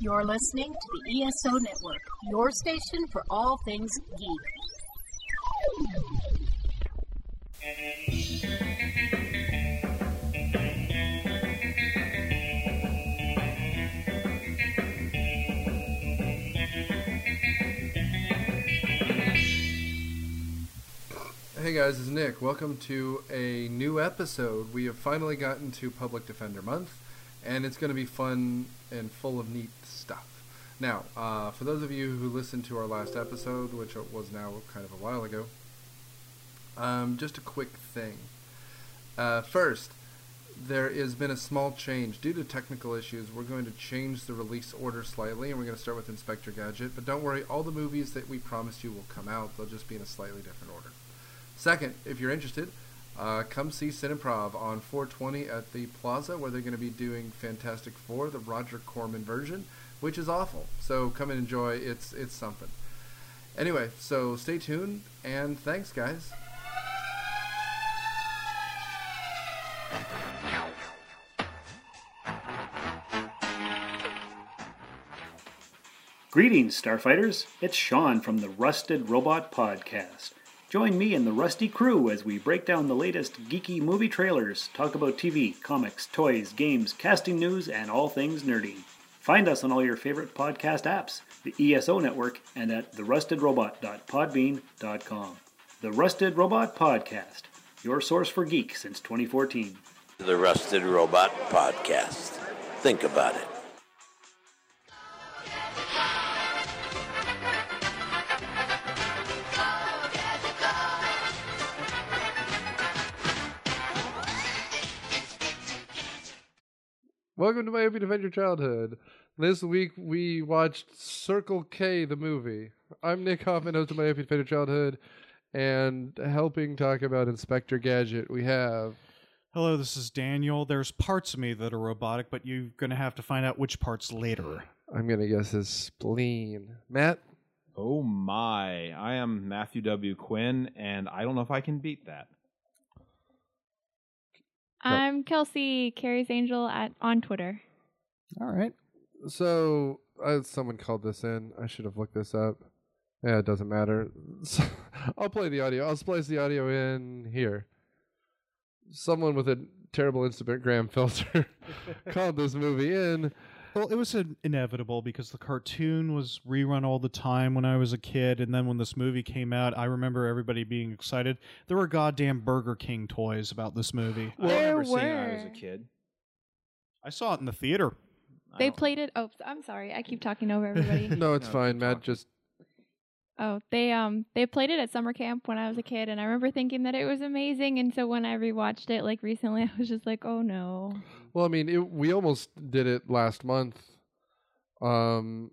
You're listening to the ESO Network, your station for all things geek. Hey guys, it's Nick. Welcome to a new episode. We have finally gotten to Public Defender Month, and it's going to be fun and full of neat stuff. Now, for those of you who listened to our last episode, which was now kind of a while ago, just a quick thing. First, there has been a small change. Due to technical issues, we're going to change the release order slightly, and we're going to start with Inspector Gadget. But don't worry, all the movies that we promised you will come out. They'll just be in a slightly different order. Second, if you're interested, come see Cineprov on 420 at the Plaza, where they're going to be doing Fantastic Four, the Roger Corman version, which is awful. So come and enjoy. It's something. Anyway, so stay tuned, and thanks, guys. Greetings, Starfighters. It's Sean from the Rusted Robot Podcast. Join me and the Rusty crew as we break down the latest geeky movie trailers, talk about TV, comics, toys, games, casting news, and all things nerdy. Find us on all your favorite podcast apps, the ESO Network, and at therustedrobot.podbean.com. The Rusted Robot Podcast, your source for geek since 2014. The Rusted Robot Podcast. Think about it. Welcome to Myopia Defend Your Childhood. This week we watched Circle K, the movie. I'm Nick Hoffman, host of Myopia Defend Your Childhood, and helping talk about Inspector Gadget, we have... Hello, this is Daniel. There's parts of me that are robotic, but you're going to have to find out which parts later. I'm going to guess his spleen. Matt? Oh my, I am Matthew W. Quinn, and I don't know if I can beat that. I'm Kelsey, Carrie's Angel on Twitter. All right. So, someone called this in. I should have looked this up. Yeah, it doesn't matter. So, I'll play the audio. I'll splice the audio in here. Someone with a terrible Instagram filter called this movie in. Well, it was inevitable because the cartoon was rerun all the time when I was a kid, and then when this movie came out, I remember everybody being excited. There were goddamn Burger King toys about this movie. I remember seeing it when I was a kid. I saw it in the theater. They played it. Oh, I'm sorry. I keep talking over everybody. No, it's fine. Matt just... Oh, they played it at summer camp when I was a kid, and I remember thinking that it was amazing, and so when I rewatched it like recently, I was just like, oh no. Well, I mean, we almost did it last month. Well,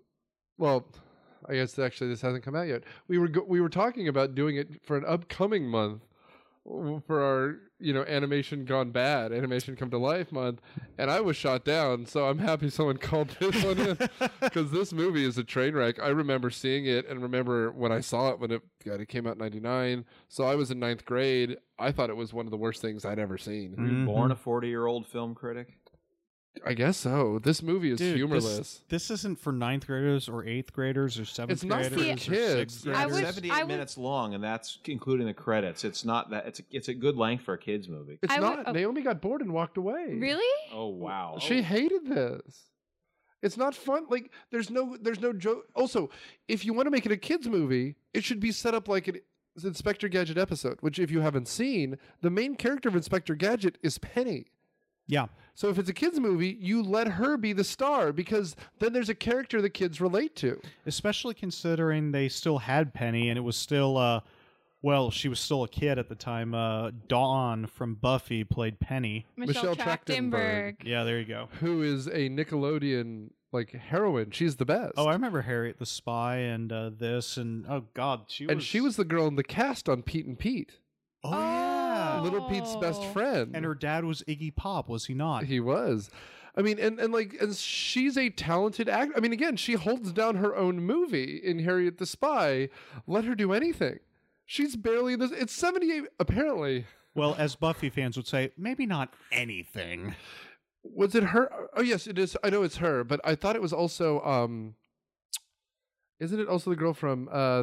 I guess actually this hasn't come out yet. We were talking about doing it for an upcoming month for our Animation Gone Bad, Animation Come to Life month, and I was shot down. So I'm happy someone called this one in because this movie is a train wreck. I remember seeing it and remember when I saw it when it came out in '99. So I was in 9th grade. I thought it was one of the worst things I'd ever seen. Were you born a 40-year-old film critic? I guess so. This movie is humorless. This isn't for 9th graders or 8th graders or 7th It's not graders for or kids. 6th graders. It's 78 minutes long, and that's including the credits. It's not that. It's a good length for a kids movie. It's not. Naomi got bored and walked away. Really? Oh wow. She hated this. It's not fun. Like there's no joke. Also, if you want to make it a kids movie, it should be set up like an Inspector Gadget episode. Which, if you haven't seen, the main character of Inspector Gadget is Penny. Yeah. So if it's a kids movie, you let her be the star because then there's a character the kids relate to. Especially considering they still had Penny and it was still, she was still a kid at the time. Dawn from Buffy played Penny. Michelle Trachtenberg. Yeah, there you go. Who is a Nickelodeon heroine. She's the best. Oh, I remember Harriet the Spy and this and oh god, she was the girl in the cast on Pete and Pete. Oh yeah. Little Pete's best friend. And her dad was Iggy Pop, was he not? He was. I mean, and she's a talented actor. I mean, again, she holds down her own movie in Harriet the Spy. Let her do anything. She's barely in this. It's 78, apparently. Well, as Buffy fans would say, maybe not anything. Was it her? Oh yes, it is. I know it's her, but I thought it was also isn't it also the girl from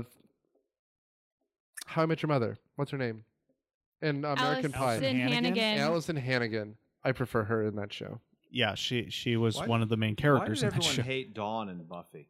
How I Met Your Mother? What's her name? And American Pie. Allison Hannigan. Allison Hannigan. I prefer her in that show. Yeah, she was Why- one of the main Why characters did in that everyone show. hate Dawn and Buffy?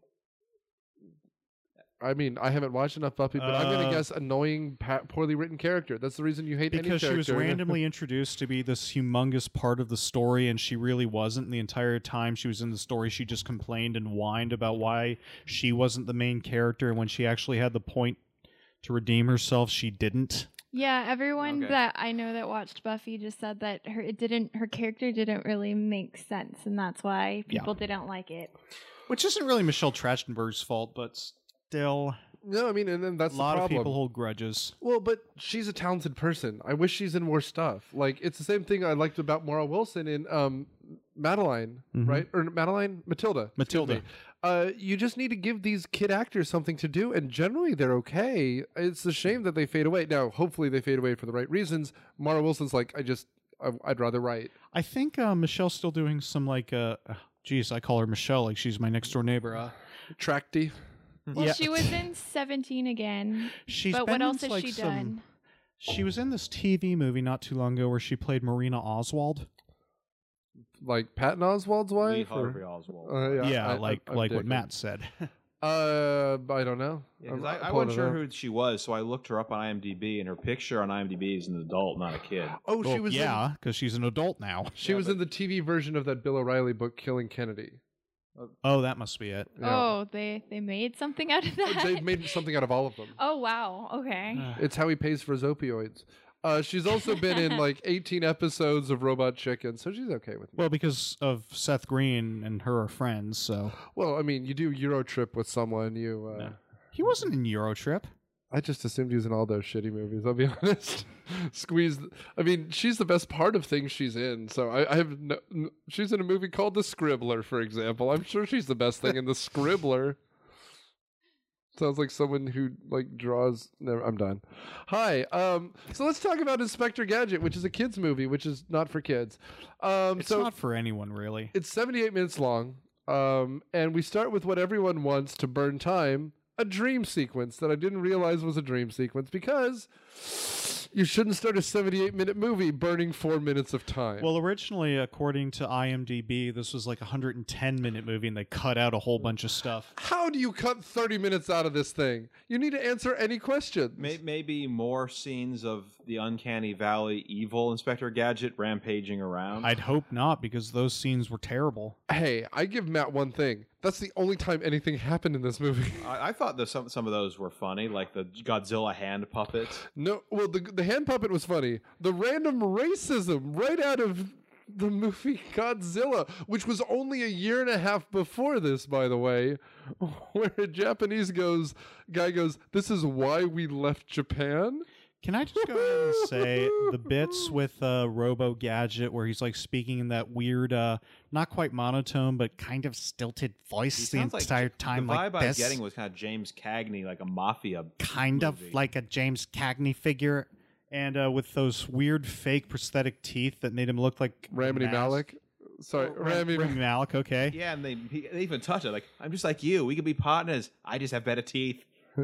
I mean, I haven't watched enough Buffy, but I'm going to Uh, guess annoying, poorly written character. That's the reason you hate any Because character. she was randomly introduced to be this humongous part of the story, and she really wasn't. The entire time she was in the story, she just complained and whined about why she wasn't the main character, and when she actually had the point to redeem herself, she didn't. Yeah, everyone Okay. that I know that watched Buffy just said that her character didn't really make sense, and that's why people didn't like it. Which isn't really Michelle Trachtenberg's fault, but still, No, I mean, and then that's a lot the of problem. people hold grudges. Well, but she's a talented person. I wish she's in more stuff. Like, it's the same thing I liked about Maura Wilson in Madeline, Mhm. right? Or Matilda. excuse Matilda. me. You just need to give these kid actors something to do, and generally they're okay. It's a shame that they fade away. Now, hopefully they fade away for the right reasons. Maura Wilson's like, I'd rather write. I think Michelle's still doing some like, geez, I call her Michelle, like she's my next door neighbor. Tracty. Well, Yeah. she was in 17 again. She's But been what else in, has like, she some- done? She was in this TV movie not too long ago where she played Marina Oswald. Like Patton Oswald's Lee wife? Harvey Oswald. Yeah, I'm like digging. what Matt said. I don't know. Yeah, 'cause I'm I pulling wasn't it sure up. who she was, so I looked her up on IMDb, and her picture on IMDb is an adult, not a kid. Oh, she Well, was yeah, because she's an adult now. She was in the TV version of that Bill O'Reilly book, Killing Kennedy. Oh, that must be it. Yeah. Oh, they made something out of that? They made something out of all of them. Oh, wow. Okay. It's how he pays for his opioids. She's also been in like 18 episodes of Robot Chicken, so she's okay with me. Well, because of Seth Green and her are friends, so Well, I mean, you do Euro Trip with someone, he wasn't in Eurotrip. I just assumed he was in all those shitty movies, I'll be honest. I mean, she's the best part of things she's in, so I have she's in a movie called The Scribbler, for example. I'm sure she's the best thing in The Scribbler. Sounds like someone who like draws. Never, I'm done. Hi. So let's talk about Inspector Gadget, which is a kids movie, which is not for kids. It's So not for anyone, really. it's 78 minutes long, and we start with what everyone wants to burn time: a dream sequence that I didn't realize was a dream sequence because you shouldn't start a 78-minute movie burning 4 minutes of time. Well, originally, according to IMDb, this was like a 110-minute movie, and they cut out a whole bunch of stuff. how do you cut 30 minutes out of this thing? You need to answer any questions. Maybe more scenes of the Uncanny Valley evil Inspector Gadget rampaging around. I'd hope not, because those scenes were terrible. Hey, I give Matt one thing. That's the only time anything happened in this movie. I thought that some of those were funny, like the Godzilla hand puppets. No, well, the hand puppet was funny. The random racism right out of the movie Godzilla, which was only a year and a half before this, by the way, where a Japanese guy goes, "This is why we left Japan." Can I just go ahead and say the bits with Robo Gadget where he's like speaking in that weird, not quite monotone, but kind of stilted voice the sounds entire time the like vibe this? I'm getting was kind of James Cagney, like a mafia. Kind movie. of like a James Cagney figure, and with those weird fake prosthetic teeth that made him look like Ramani Mask. Malek. Sorry, Rami Malek. Okay. Yeah, and they even touch it. Like, I'm just like you. We could be partners. I just have better teeth.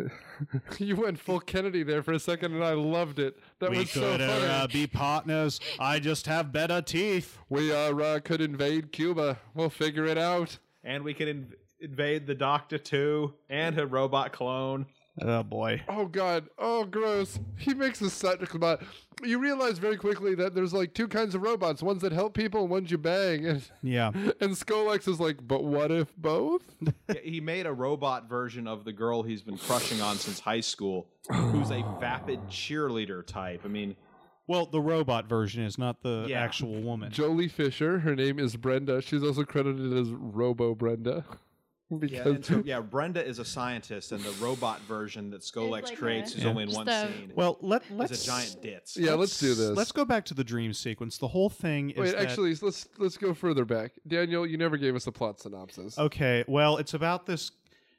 You went full Kennedy there for a second, and I loved it. That We was so could funny. be partners. I just have better teeth. We could invade Cuba. We'll figure it out. And we can invade the Doctor too, and her robot clone. Oh boy. Oh God! Oh, gross! He makes a set about. You realize very quickly that there's like two kinds of robots: ones that help people, and ones you bang. And Yeah. and Skolex is like, but what if both? Yeah, he made a robot version of the girl he's been crushing on since high school, who's a vapid cheerleader type. I mean, Well, the robot version is not the Yeah. actual woman. Jolie Fisher. Her name is Brenda. She's also credited as Robo Brenda. Because Brenda is a scientist, and the robot version that Skolex like creates a- is Yeah. only in Just one a- scene. Well, it's let's a giant ditz. yeah, let's do this. Let's go back to the dream sequence. The whole thing is Wait, that- actually, let's go further back. Daniel, you never gave us a plot synopsis. Okay, well, it's about this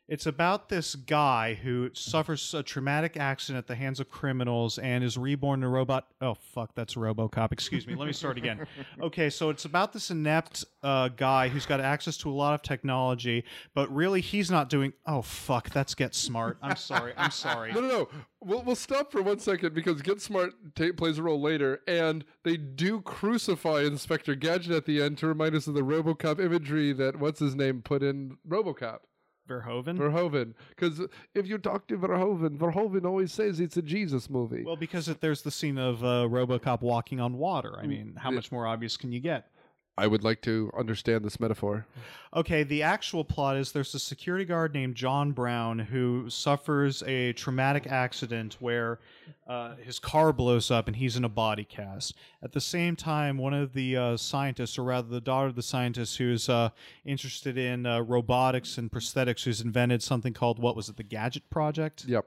It's about this guy who suffers a traumatic accident at the hands of criminals and is reborn in a robot. Oh, fuck, that's RoboCop. Excuse me. Let me start again. Okay, so it's about this inept guy who's got access to a lot of technology, but really he's not doing... Oh, fuck, that's Get Smart. I'm sorry. No. We'll stop for 1 second because Get Smart plays a role later, and they do crucify Inspector Gadget at the end to remind us of the RoboCop imagery that what's-his-name put in RoboCop. Verhoeven. Because if you talk to Verhoeven always says it's a Jesus movie. Well, because there's the scene of RoboCop walking on water. I mean, how much more obvious can you get? I would like to understand this metaphor. Okay, the actual plot is there's a security guard named John Brown who suffers a traumatic accident where his car blows up and he's in a body cast. At the same time, one of the scientists, or rather the daughter of the scientist who's interested in robotics and prosthetics, who's invented something called, what was it, the Gadget Project? Yep.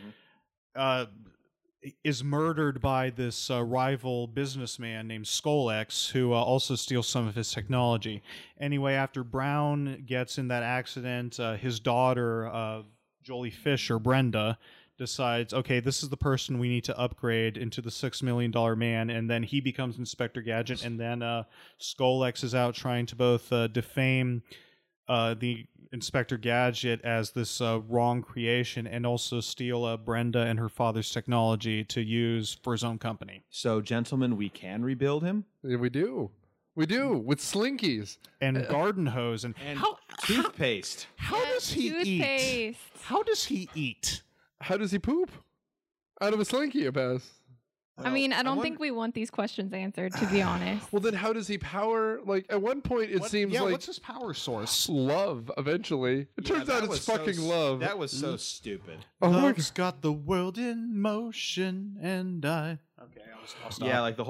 Is murdered by this rival businessman named Skolex, who also steals some of his technology. Anyway, after Brown gets in that accident, his daughter, Jolie Fisher, Brenda, decides, okay, this is the person we need to upgrade into the $6 million man, and then he becomes Inspector Gadget, and then Skolex is out trying to both defame the Inspector Gadget as this wrong creation and also steal Brenda and her father's technology to use for his own company. So, gentlemen, we can rebuild him? Yeah, we do. We do, with slinkies. And garden hose. And toothpaste. How does he eat? How does he eat? How does he poop? Out of a slinky, I guess. I mean, I don't think we want these questions answered, to be honest. Well, then how does he power? Like, at one point, it seems like... what's his power source? Love, eventually. It turns out it's fucking love. That was so stupid. Love's got the world in motion, and I... Okay, I'll stop. Yeah, like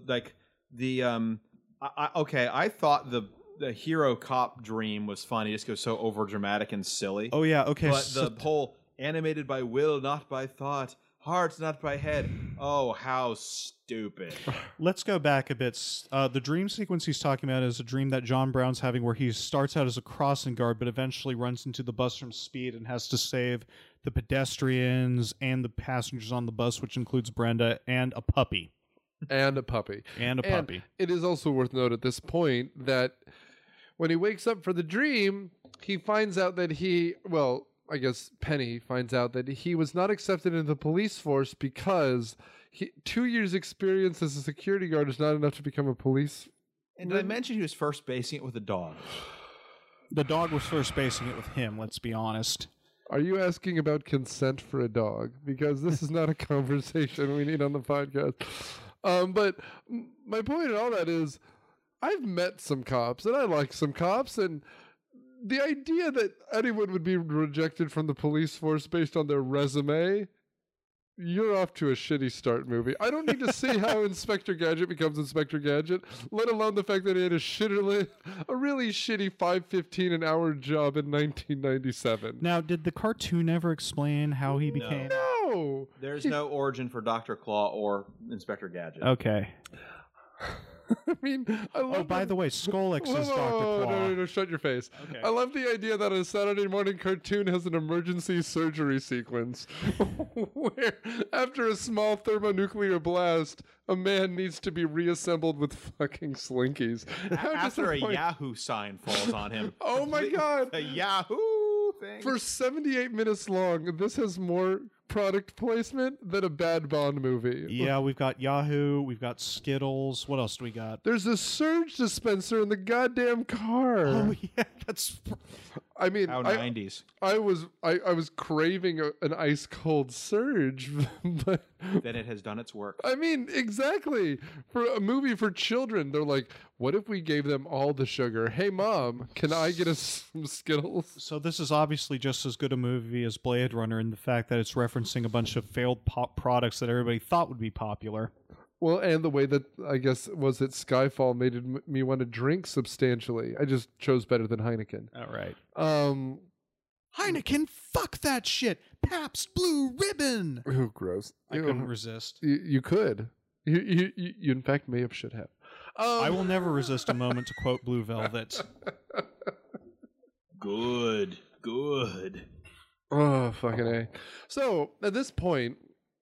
I thought the hero cop dream was fun. He just goes so over dramatic and silly. Oh, yeah, okay. But the whole animated by will, not by thought... Hearts, not by head. Oh, how stupid. Let's go back a bit. The dream sequence he's talking about is a dream that John Brown's having where he starts out as a crossing guard, but eventually runs into the bus from speed and has to save the pedestrians and the passengers on the bus, which includes Brenda and a puppy. And a puppy. It is also worth note at this point that when he wakes up for the dream, he finds out that I guess Penny finds out that he was not accepted into the police force because 2 years' experience as a security guard is not enough to become a police. And did I mention he was first basing it with a dog? The dog was first basing it with him, let's be honest. Are you asking about consent for a dog? Because this is not a conversation we need on the podcast. But my point in all that is I've met some cops, and I like some cops, and... the idea that anyone would be rejected from the police force based on their resume, you're off to a shitty start, movie. I don't need to see how Inspector Gadget becomes Inspector Gadget, let alone the fact that he had a really shitty $5.15 an hour job in 1997. Now, did the cartoon ever explain how he became? No! There's no origin for Dr. Claw or Inspector Gadget. Okay. I mean, by the way, Skolex is Dr. Claw. No, shut your face. Okay. I love the idea that a Saturday morning cartoon has an emergency surgery sequence where, after a small thermonuclear blast, a man needs to be reassembled with fucking slinkies. After a Yahoo sign falls on him. Oh my God. A Yahoo thing. For 78 minutes long, this has more product placement than a bad Bond movie. Yeah, we've got Yahoo, we've got Skittles. What else do we got? There's a surge dispenser in the goddamn car. Oh yeah, that's. I mean, how 90s. I was craving an ice cold surge, but then it has done its work. I mean, exactly. For a movie for children, they're like, what if we gave them all the sugar? Hey, Mom, can I get us some Skittles? So this is obviously just as good a movie as Blade Runner in the fact that it's referencing a bunch of failed products that everybody thought would be popular. Well, and the way that, I guess, was it Skyfall made me want to drink substantially. I just chose better than Heineken. All right. Heineken, fuck that shit. Pabst Blue Ribbon. Oh, gross. I couldn't resist. You could. You in fact should have. I will never resist a moment to quote Blue Velvet. Good. fucking A. So at this point,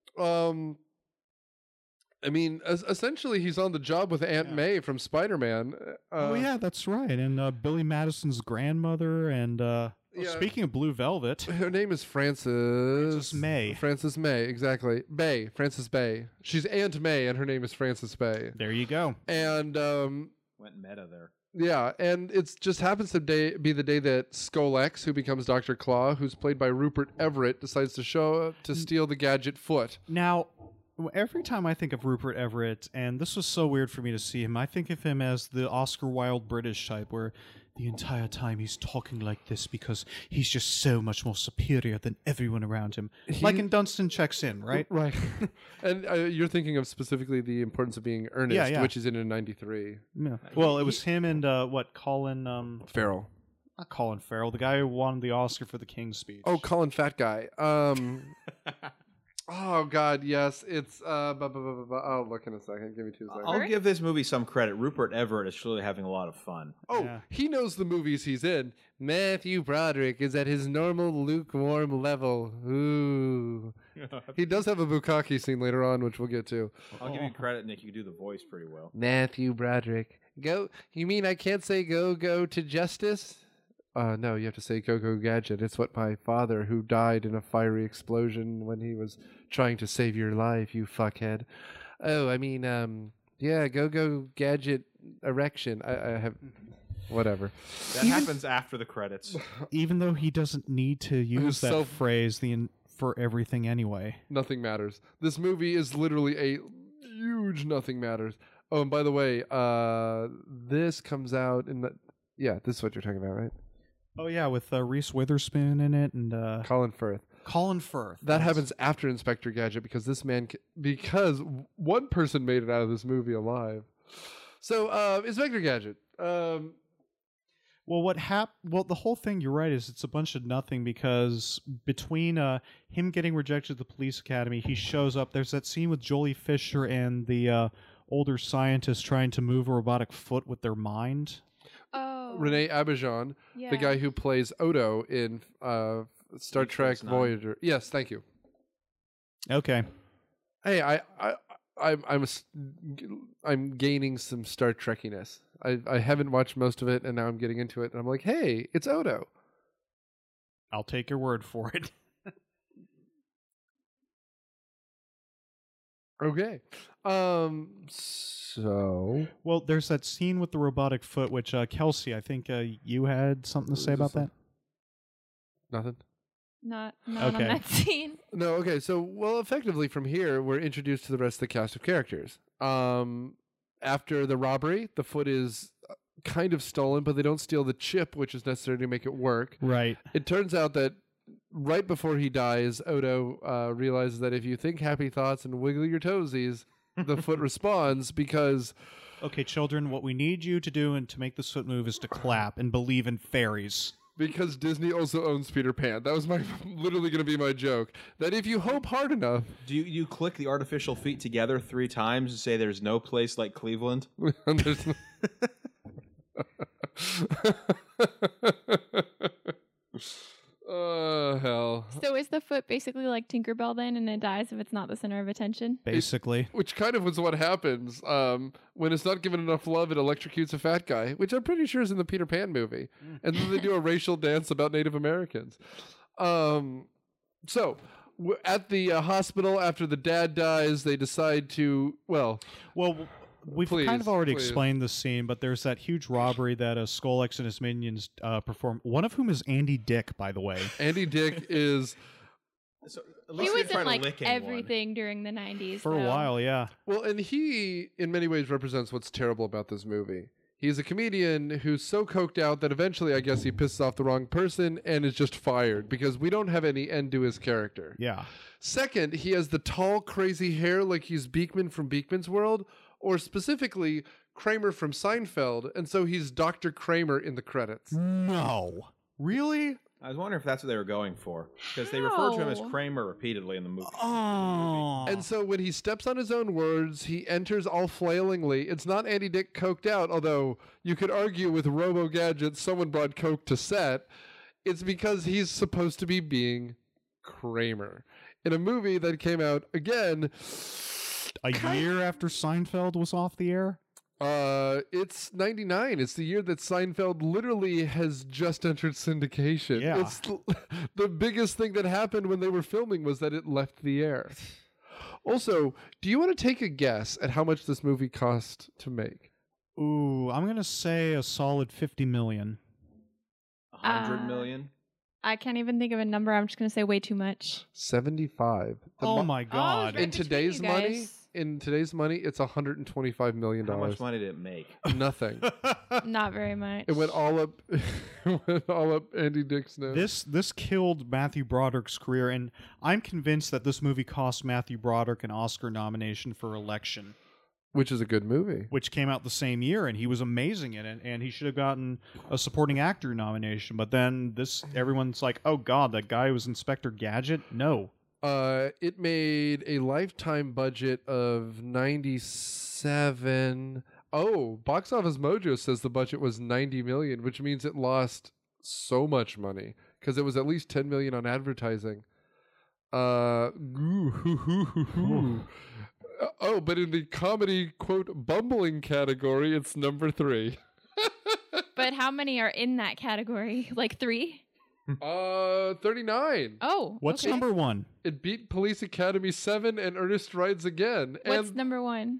I mean, essentially, he's on the job with Aunt May from Spider-Man. Oh yeah, that's right. And Billy Madison's grandmother. And speaking of Blue Velvet, her name is Frances May. Frances May, exactly. Bay, Frances Bay. She's Aunt May, and her name is Frances Bay. There you go. And went meta there. yeah, and it just happens to be the day that Skull X, who becomes Dr. Claw, who's played by Rupert Everett, decides to steal the gadget foot. Now, every time I think of Rupert Everett, and this was so weird for me to see him, I think of him as the Oscar Wilde British type, where the entire time he's talking like this because he's just so much more superior than everyone around him. Like in Dunstan Checks In, right? Right. And you're thinking of specifically The Importance of Being Earnest, which is in 93. Yeah. Well, it was him and, Colin... Farrell. Not Colin Farrell, the guy who won the Oscar for the King's Speech. Oh, Colin Fat Guy. Oh God, yes, it's I'll look in a second. Give me 2 seconds. I'll give this movie some credit. Rupert Everett is truly having a lot of fun. Oh, Yeah. he knows the movies he's in. Matthew Broderick is at his normal lukewarm level. Ooh. He does have a bukkake scene later on, which we'll get to. I'll give you credit, Nick. You do the voice pretty well. Matthew Broderick. Go. You mean I can't say go to justice? No, you have to say go gadget. It's what my father, who died in a fiery explosion when he was trying to save your life, you fuckhead. Oh, I mean, yeah, go gadget erection. I have, whatever. That happens after the credits. Even though he doesn't need to use that phrase for everything anyway. Nothing matters. This movie is literally a huge nothing matters. Oh, and by the way, this comes out in the... Yeah, this is what you're talking about, right? Oh yeah, with Reese Witherspoon in it and Colin Firth. Colin Firth. That happens after Inspector Gadget because this man, because one person made it out of this movie alive. So, Inspector Gadget. Well, the whole thing, you're right, is it's a bunch of nothing because between him getting rejected at the police academy, he shows up. There's that scene with Jolie Fisher and the older scientist trying to move a robotic foot with their mind. Oh. Renee Auberjonois, the guy who plays Odo in Star Trek Voyager. Yes, thank you. Okay. Hey, I'm gaining some Star Trekkiness. I haven't watched most of it, and now I'm getting into it, and I'm like, hey, it's Odo. I'll take your word for it. Okay. So... Well, there's that scene with the robotic foot, which, Kelsey, I think you had something to say about that? Nothing? Not on Okay. that scene. No, okay. So, well, effectively from here, we're introduced to the rest of the cast of characters. After the robbery, the foot is kind of stolen, but they don't steal the chip, which is necessary to make it work. Right. It turns out that right before he dies, Odo realizes that if you think happy thoughts and wiggle your toesies, the foot responds because... Okay, children, what we need you to do and to make this foot move is to clap and believe in fairies. Because Disney also owns Peter Pan. That was literally going to be my joke. That if you hope hard enough... Do you click the artificial feet together 3 times and say there's no place like Cleveland? There's no... Oh, hell. So is the foot basically like Tinkerbell then, and it dies if it's not the center of attention? Basically. Which kind of was what happens. When it's not given enough love, it electrocutes a fat guy, which I'm pretty sure is in the Peter Pan movie. And then they do a racial dance about Native Americans. So, at the hospital, after the dad dies, they decide to, well, we've kind of already explained the scene, but there's that huge robbery that Skolex and his minions perform, one of whom is Andy Dick, by the way. Andy Dick is... So, He was in like everything during the 90s. For a while, yeah. Well, and he, in many ways, represents what's terrible about this movie. He's a comedian who's so coked out that eventually, I guess, he pisses off the wrong person and is just fired because we don't have any end to his character. Yeah. Second, he has the tall, crazy hair like he's Beekman from Beekman's World, or specifically Kramer from Seinfeld, and so he's Dr. Kramer in the credits. No. Really? I was wondering if that's what they were going for, because they refer to him as Kramer repeatedly in the movie. Oh. And so when he steps on his own words, he enters all flailingly. It's not Andy Dick coked out, although you could argue with Robo Gadget, someone brought coke to set. It's because he's supposed to be being Kramer in a movie that came out again A year after Seinfeld was off the air? It's 99. It's the year that Seinfeld literally has just entered syndication. Yeah. It's the biggest thing that happened when they were filming was that it left the air. Also, do you want to take a guess at how much this movie cost to make? Ooh, I'm going to say a solid 50 million. 100 million? I can't even think of a number. I'm just going to say way too much. 75. Oh my God. right In between today's you money, guys. it's $125 million. How much money did it make? Nothing. Not very much. It went all up. It went all up Andy Dick's nose. This killed Matthew Broderick's career, and I'm convinced that this movie cost Matthew Broderick an Oscar nomination for Election, Which is a good movie. which came out the same year, and he was amazing in it, and he should have gotten a supporting actor nomination. But then everyone's like, oh God, that guy was Inspector Gadget? No. It made a lifetime budget of 97. Oh, Box Office Mojo says the budget was 90 million, which means it lost so much money because it was at least 10 million on advertising. Oh, but in the comedy quote bumbling category, it's number 3. But how many are in that category? Like 3? 39. Oh, What's okay. number 1? It beat Police Academy 7 and Ernest Rides Again. What's number 1?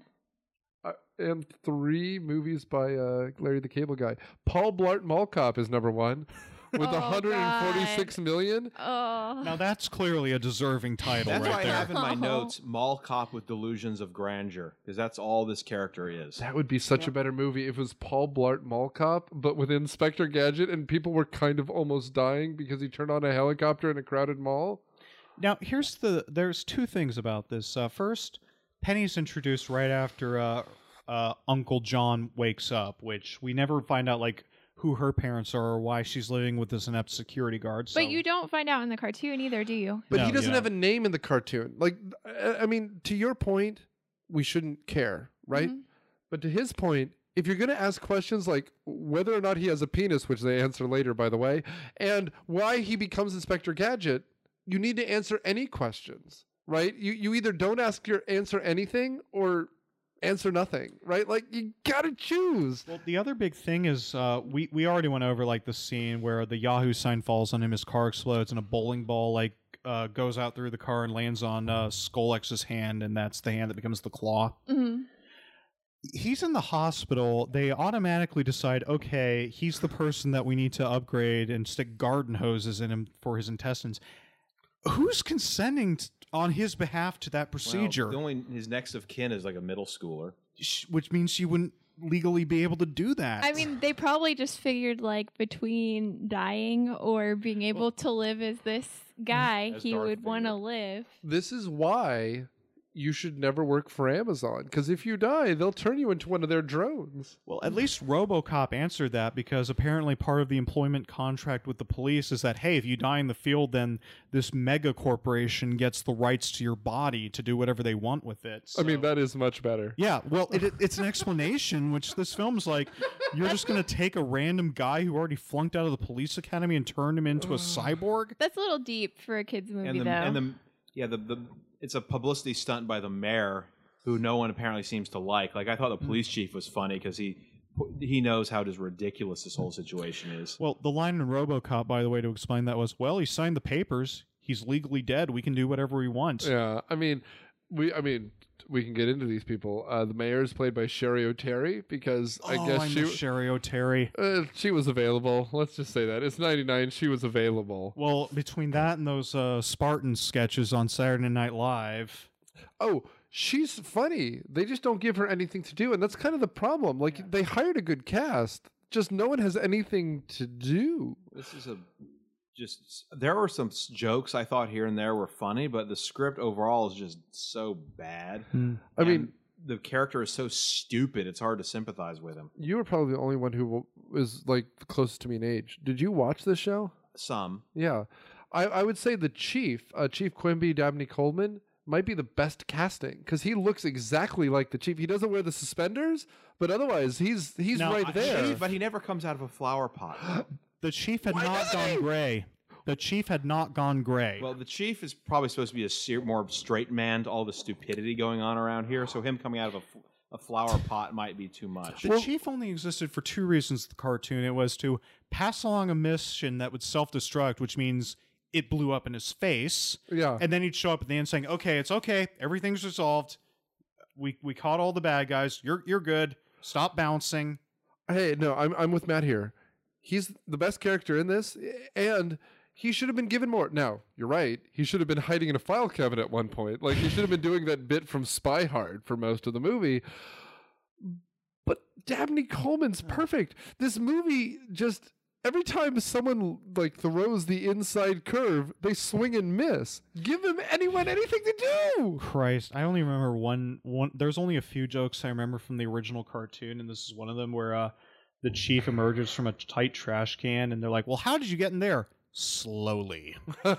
And 3 movies by Larry the Cable Guy. Paul Blart Mall Cop is number 1 with Oh, 146 million. Oh. Now that's clearly a deserving title That's right why I there. have in my notes Mall Cop with Delusions of Grandeur, because that's all this character is. That would be such a better movie if it was Paul Blart Mall Cop, but with Inspector Gadget, and people were kind of almost dying because he turned on a helicopter in a crowded mall. Now, there's 2 things about this. First, Penny's introduced right after Uncle John wakes up, which we never find out like who her parents are or why she's living with this inept security guard. So. But you don't find out in the cartoon either, do you? But No, he doesn't you have a don't. name in the cartoon. Like, I mean, to your point, we shouldn't care, right? Mhm. But to his point, if you're going to ask questions like whether or not he has a penis, which they answer later, by the way, and why he becomes Inspector Gadget, you need to answer any questions, right? You either don't answer anything or answer nothing, right? Like, you got to choose. Well, the other big thing is we already went over like the scene where the Yahoo sign falls on him, his car explodes, and a bowling ball like goes out through the car and lands on Skolex's hand, and that's the hand that becomes the claw. Mm-hmm. He's in the hospital. They automatically decide, okay, he's the person that we need to upgrade and stick garden hoses in him for his intestines. Who's consenting on his behalf to that procedure? Well, his next of kin is like a middle schooler. Which means she wouldn't legally be able to do that. I mean, they probably just figured like between dying or being able to live as this guy, As he Darth would want to Vader. live. This is why you should never work for Amazon, because if you die, they'll turn you into one of their drones. Well, at least RoboCop answered that, because apparently part of the employment contract with the police is that, hey, if you die in the field, then this mega corporation gets the rights to your body to do whatever they want with it. I mean, So- that is much better. Yeah, well, it's an explanation, which this film's like, you're just going to take a random guy who already flunked out of the police academy and turn him into a cyborg? That's a little deep for a kids movie, though. It's a publicity stunt by the mayor, who no one apparently seems to like. Like, I thought the police chief was funny because he knows how just ridiculous this whole situation is. Well, the line in RoboCop, by the way, to explain that was, well, he signed the papers. He's legally dead. We can do whatever we want. Yeah, I mean, we can get into these people. The mayor is played by Sherry O'Terry because I guess miss Sherry O'Terry. she was available. Let's just say that it's 99. She was available. Well, between that and those Spartan sketches on Saturday Night Live. Oh, she's funny. They just don't give her anything to do, and that's kind of the problem. Like, they hired a good cast, just no one has anything to do. This is there were some jokes I thought here and there were funny, but the script overall is just so bad. I mean, the character is so stupid, it's hard to sympathize with him. you were probably the only one who was like the closest to me in age. Did you watch this show? Some. Yeah. I would say the Chief Quimby Dabney Coleman, might be the best casting because he looks exactly like the Chief. He doesn't wear the suspenders, but otherwise he's Now, right there. But he never comes out of a flower pot. The Chief had not doesn't gone he? gray. The chief had not gone gray. Well, the chief is probably supposed to be a more straight man to all the stupidity going on around here, so him coming out of a flower pot might be too much. The chief only existed for two reasons in the cartoon. It was to pass along a mission that would self-destruct, which means it blew up in his face. Yeah. And then he'd show up at the end saying, okay, it's okay. Everything's resolved. We caught all the bad guys. You're good. Stop bouncing. Hey, no, I'm with Matt here. He's the best character in this, and he should have been given more. Now, you're right. He should have been hiding in a file cabinet at one point. Like, he should have been doing that bit from Spy Hard for most of the movie. But Dabney Coleman's perfect. This movie just, every time someone, like, throws the inside curve, they swing and miss. Give anyone anything to do! Christ, I only remember one. There's only a few jokes I remember from the original cartoon, and this is one of them where the chief emerges from a tight trash can, and they're like, well, how did you get in there? Slowly.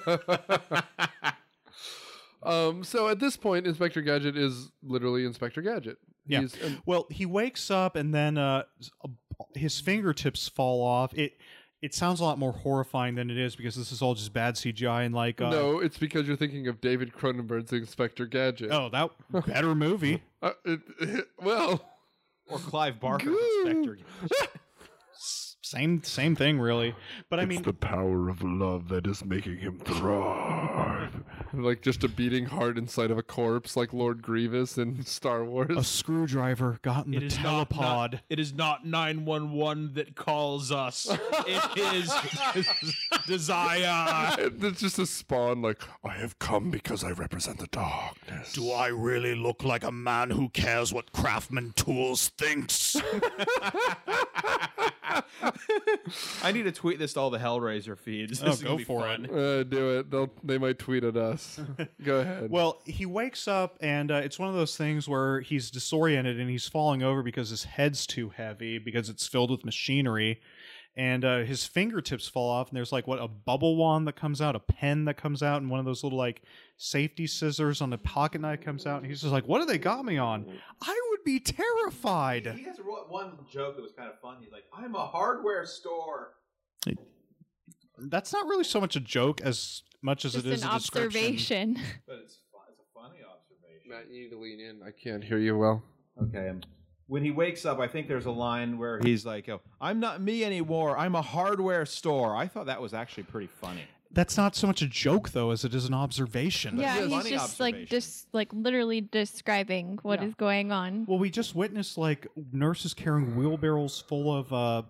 So at this point, Inspector Gadget is literally Inspector Gadget. Yeah. Well, he wakes up and then his fingertips fall off. It sounds a lot more horrifying than it is because this is all just bad CGI and like. No, it's because you're thinking of David Cronenberg's Inspector Gadget. Oh, that better movie. Well, or Clive Barker's Inspector Gadget. Same thing, really. But I mean, the power of love that is making him thrive. Like just a beating heart inside of a corpse, like Lord Grievous in Star Wars. A screwdriver got in the telepod. It is not 911 that calls us. It is desire. It's just a spawn. Like, I have come because I represent the darkness. Do I really look like a man who cares what Craftsman Tools thinks? I need to tweet this to all the Hellraiser feeds. This is go gonna be for fun. it. Do it. They might tweet at us. Go ahead. Well, he wakes up, and it's one of those things where he's disoriented and he's falling over because his head's too heavy because it's filled with machinery. And his fingertips fall off, and there's like a bubble wand that comes out, a pen that comes out, and one of those little like safety scissors on the pocket knife comes out, and he's just like, "What do they got me on?" I would be terrified. He has one joke that was kind of fun. He's like, "I'm a hardware store." That's not really so much a joke as much as Just it is an a description. observation. But it's a funny observation. Matt, you need to lean in. I can't hear you well. Okay. When he wakes up, I think there's a line where he's like, "Oh, I'm not me anymore. I'm a hardware store." I thought that was actually pretty funny. That's not so much a joke though as it is an observation. Yeah, That's a he's funny just observation. like literally describing what is going on. Well, we just witnessed like nurses carrying wheelbarrows full of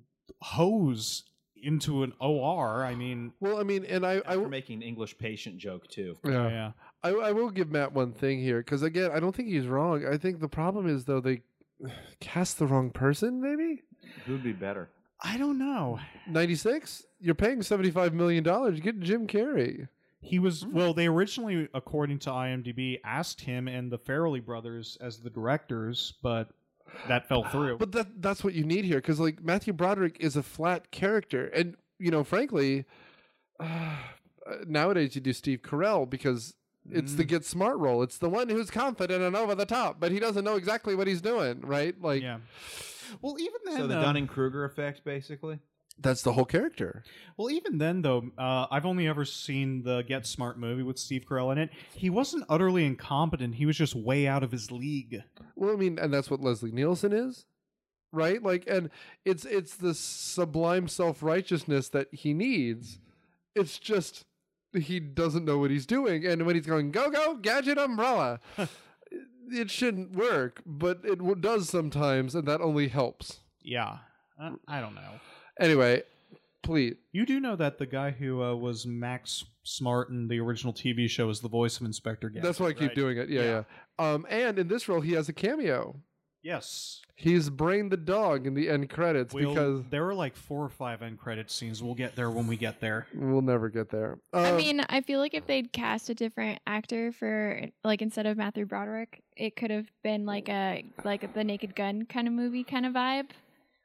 hose into an OR. I mean, and I After making an English patient joke too. yeah. I will give Matt one thing here because again, I don't think he's wrong. I think the problem is though they cast the wrong person. Maybe Who'd be better? I don't know. 96. You're paying $75 million. Get Jim Carrey. He was well. They originally, according to IMDb, asked him and the Farrelly brothers as the directors, but that fell through. But that's what you need here because like Matthew Broderick is a flat character, and frankly, nowadays you do Steve Carell because it's the get smart role. It's the one who's confident and over the top, but he doesn't know exactly what he's doing, right? Like, yeah. Well, even then, So the Dunning-Kruger effect, basically. that's the whole character. Well, even then, though, I've only ever seen the Get Smart movie with Steve Carell in it. He wasn't utterly incompetent. He was just way out of his league. Well, and that's what Leslie Nielsen is, right? Like, and it's the sublime self-righteousness that he needs. It's just he doesn't know what he's doing, and when he's going go gadget umbrella, it shouldn't work, but it does sometimes, and that only helps. Yeah, I don't know. Anyway, please. You do know that the guy who was Max Smart in the original TV show is the voice of Inspector Gadget. That's why I keep right? doing it. Yeah. And in this role, he has a cameo. Yes. He's Brain the dog in the end credits because there were like 4 or 5 end credit scenes. We'll get there when we get there. we'll never get there. I mean, I feel like if they'd cast a different actor for like instead of Matthew Broderick, it could have been like the Naked Gun kind of movie kind of vibe,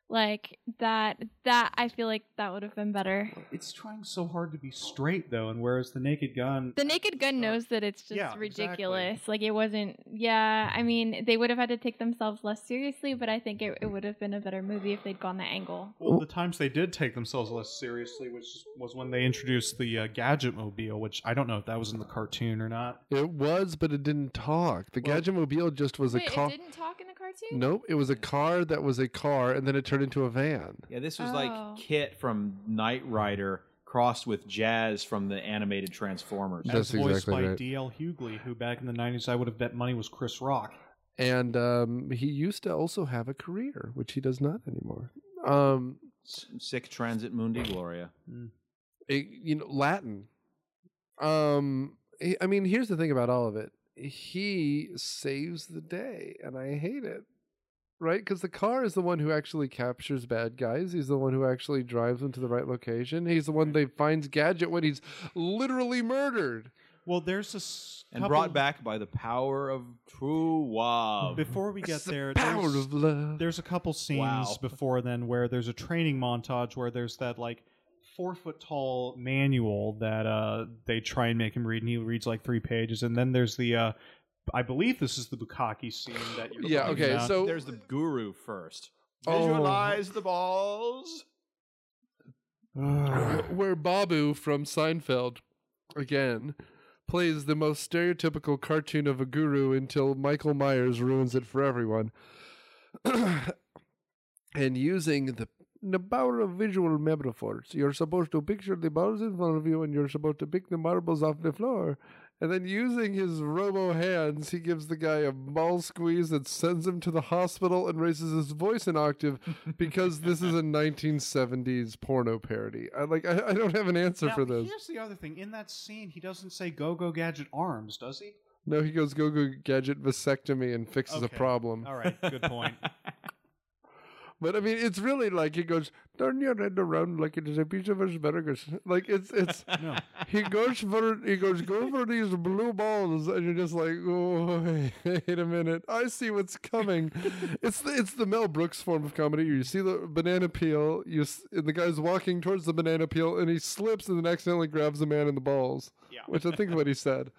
Like that I feel like that would have been better. It's trying so hard to be straight though, and whereas the Naked Gun, The Naked Gun knows that it's just Yeah, ridiculous. exactly. Like it wasn't. Yeah, I mean, they would have had to take themselves less seriously, but I think it would have been a better movie if they'd gone that angle. well, the times they did take themselves less seriously, which was when they introduced the Gadget-mobile, which I don't know if that was in the cartoon or not. It was, but it didn't talk. The Gadget-mobile just was Wait, a car. it didn't talk in the cartoon? Nope, it was a car that was a car, and then it turned into a van. Yeah, this was Oh. like Kit from Knight Rider crossed with Jazz from the animated Transformers. That's As voiced exactly by right. D.L. Hughley, who back in the 90s I would have bet money was Chris Rock. And he used to also have a career, which he does not anymore. Sic Transit Mundi Gloria. Latin. I mean, here's the thing about all of it. He saves the day, and I hate it. Right? Because the car is the one who actually captures bad guys. He's the one who actually drives them to the right location. He's the one that finds Gadget when he's literally murdered. Well, there's this And brought back by the power of true love. Before we get there, Power of love. there's a couple scenes Wow. before then where there's a training montage where there's that like 4-foot tall manual that they try and make him read, and he reads like 3 pages, and then there's the I believe this is the bukkake scene that you're Yeah, talking okay, about. so- There's the guru first. Oh. Visualize the balls. Where Babu from Seinfeld, again, plays the most stereotypical cartoon of a guru until Michael Myers ruins it for everyone. And using the power of visual metaphors, you're supposed to picture the balls in front of you and you're supposed to pick the marbles off the floor. And then using his robo hands, he gives the guy a ball squeeze that sends him to the hospital and raises his voice an octave because this is a 1970s porno parody. I don't have an answer Now, for this. Here's the other thing. In that scene, he doesn't say "Go Gadget arms," does he? No, he goes go gadget vasectomy and fixes a Okay. problem. All right, good point. But I mean, it's really like he goes, turn your head around like it is a piece of asparagus. Like it's No. he goes go for these blue balls, and you're just like, oh, wait a minute, I see what's coming. It's the Mel Brooks form of comedy. You see the banana peel, and the guy's walking towards the banana peel, and he slips and then accidentally grabs the man in the balls. Yeah. Which I think is what he said.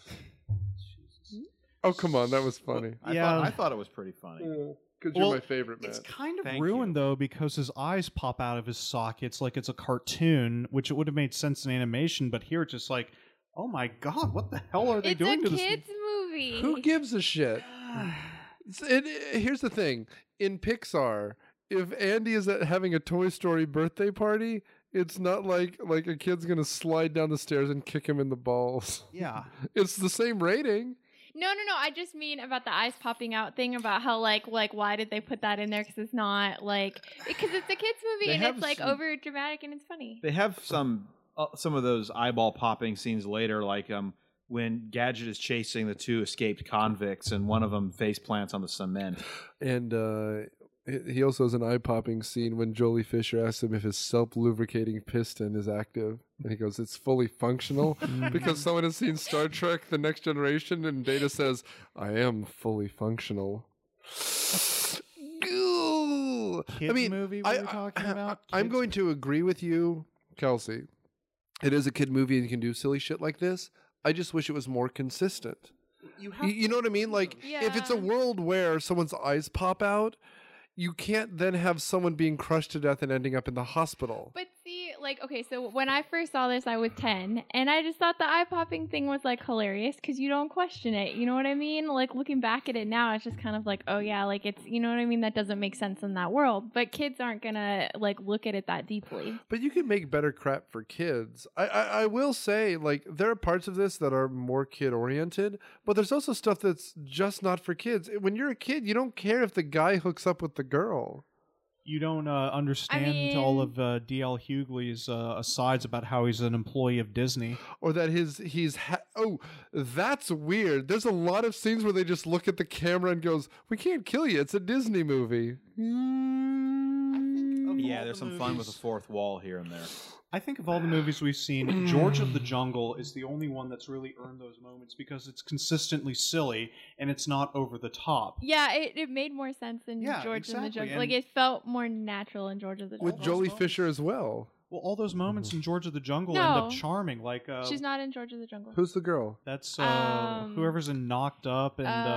Oh come on, that was funny. I thought it was pretty funny. Because you're my favorite, man. It's kind of Thank ruined though because his eyes pop out of his sockets like it's a cartoon, which it would have made sense in animation, but here it's just like, oh my god, what the hell are they It's doing a to this? kids movie. Who gives a shit? Here's the thing. In Pixar, if Andy is having a Toy Story birthday party, it's not like a kid's going to slide down the stairs and kick him in the balls. Yeah. It's the same rating. No. I just mean about the eyes popping out thing. About how like why did they put that in there? Because it's not like because it's a kids movie They and have it's like some- over dramatic and it's funny. They have some of those eyeball popping scenes later, like when Gadget is chasing the two escaped convicts and one of them face plants on the cement. And he also has an eye-popping scene when Jolie Fisher asks him if his self-lubricating piston is active. And he goes, it's fully functional. Because someone has seen Star Trek The Next Generation, and Data says, I am fully functional. Kids movie were we talking about? I'm Kids- going to agree with you, Kelsey. It is a kid movie and you can do silly shit like this. I just wish it was more consistent. You know what I mean? Like, if it's a Yeah. world where someone's eyes pop out, you can't then have someone being crushed to death and ending up in the hospital. But see, like, okay, so when I first saw this, I was 10, and I just thought the eye popping thing was like hilarious because you don't question it. You know what I mean? Like, looking back at it now, it's just kind of like, oh yeah, like it's, you know what I mean? That doesn't make sense in that world. But kids aren't gonna like look at it that deeply. But you can make better crap for kids. I will say, like, there are parts of this that are more kid-oriented, but there's also stuff that's just not for kids. When you're a kid, you don't care if the guy hooks up with the girl. You don't understand all of D.L. Hughley's asides about how he's an employee of Disney. Or that that's weird. There's a lot of scenes where they just look at the camera and goes, we can't kill you. It's a Disney movie. Yeah, there's some fun with the fourth wall here and there. I think of all the movies we've seen, George of the Jungle is the only one that's really earned those moments because it's consistently silly and it's not over the top. Yeah, it made more sense in Yeah, George of the exactly, Jungle. Like, and- it felt more natural in George of the Jungle. With Jolie Fisher as well. Well, all those moments in George of the Jungle No. end up charming. Like She's not in George of the Jungle. Who's the girl? That's whoever's in Knocked Up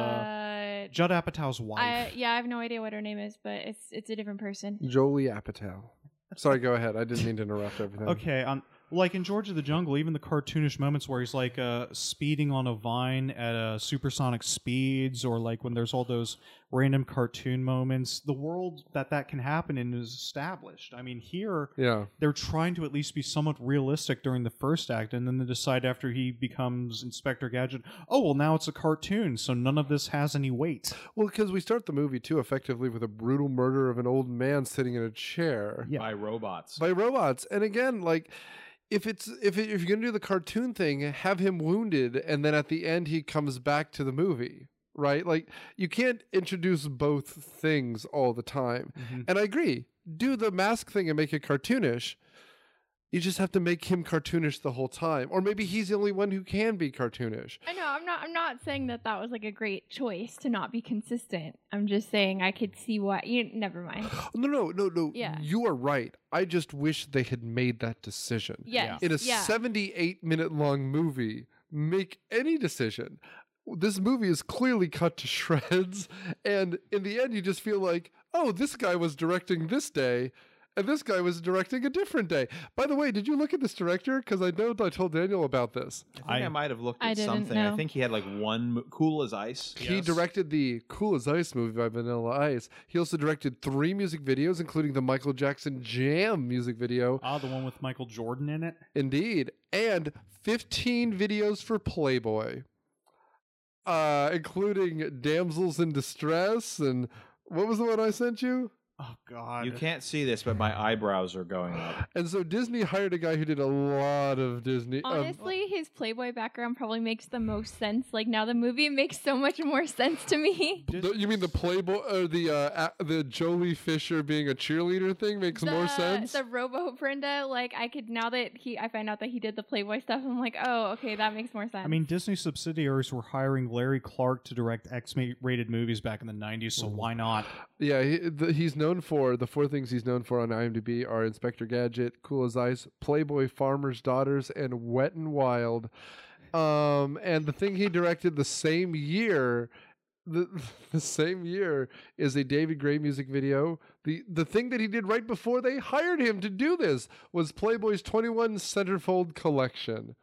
and Judd Apatow's wife. I have no idea what her name is, but it's a different person. Jolie Apatow. Sorry, go ahead. I didn't mean to interrupt everything. Okay, like in George of the Jungle, even the cartoonish moments where he's like speeding on a vine at supersonic speeds, or like when there's all those random cartoon moments, the world that can happen in is established. I mean, here they're trying to at least be somewhat realistic during the first act, and then they decide after he becomes Inspector Gadget, oh, well, now it's a cartoon, so none of this has any weight. Well, because we start the movie, too, effectively with a brutal murder of an old man sitting in a chair. By robots. By robots. And again, like... If you're gonna do the cartoon thing, have him wounded, and then at the end he comes back to the movie, right? Like you can't introduce both things all the time. Mm-hmm. And I agree, do the mask thing and make it cartoonish. You just have to make him cartoonish the whole time, or maybe he's the only one who can be cartoonish. I know. I'm not saying that was like a great choice to not be consistent. I'm just saying I could see why. Never mind. No. Yeah. You are right. I just wish they had made that decision. Yes. In a yeah. 78-minute long movie, make any decision. This movie is clearly cut to shreds, and in the end, you just feel like, oh, this guy was directing this day. And this guy was directing a different day. By the way, did you look at this director? Because I know I told Daniel about this. I think I might have looked at didn't something. know. I think he had like one Cool as Ice. He directed the Cool as Ice movie by Vanilla Ice. He also directed 3 music videos, including the Michael Jackson Jam music video. The one with Michael Jordan in it? Indeed. And 15 videos for Playboy, including Damsels in Distress. And what was the one I sent you? Oh, God. You can't see this, but my eyebrows are going up. And so Disney hired a guy who did a lot of Disney. Honestly, his Playboy background probably makes the most sense. Like now, the movie makes so much more sense to me. You mean the Playboy, or the Jolie Fisher being a cheerleader thing makes more sense? The Robo Brenda, like I could now that I find out that he did the Playboy stuff. I'm like, oh, okay, that makes more sense. I mean, Disney subsidiaries were hiring Larry Clark to direct X-rated movies back in the 90s, so why not? Yeah, he's known for, the 4 things he's known for on IMDb are Inspector Gadget, Cool as Ice, Playboy Farmer's Daughters, and Wet and Wild. And the thing he directed the same year, the same year, is a David Gray music video. The thing that he did right before they hired him to do this was Playboy's 21 Centerfold Collection.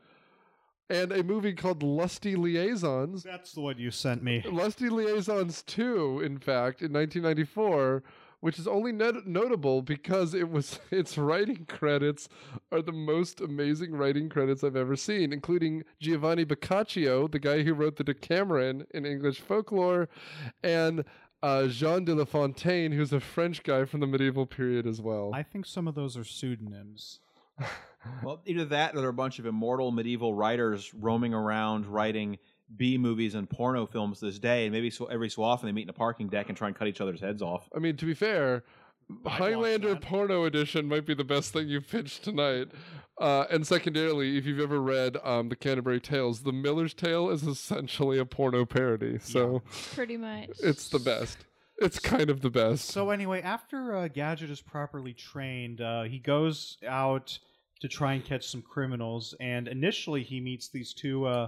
And a movie called Lusty Liaisons. That's the one you sent me. Lusty Liaisons 2, in fact, in 1994, which is only notable because its writing credits are the most amazing writing credits I've ever seen, including Giovanni Boccaccio, the guy who wrote the Decameron in English folklore, and Jean de La Fontaine, who's a French guy from the medieval period as well. I think some of those are pseudonyms. Well, either that or there are a bunch of immortal medieval writers roaming around writing B movies and porno films this day, and maybe every so often they meet in a parking deck and try and cut each other's heads off. I mean, to be fair, Highlander Porno Edition might be the best thing you've pitched tonight. And secondarily, if you've ever read the Canterbury Tales, The Miller's Tale is essentially a porno parody. So pretty much. It's the best. It's kind of the best. So anyway, after Gadget is properly trained, he goes out to try and catch some criminals, and initially he meets these 2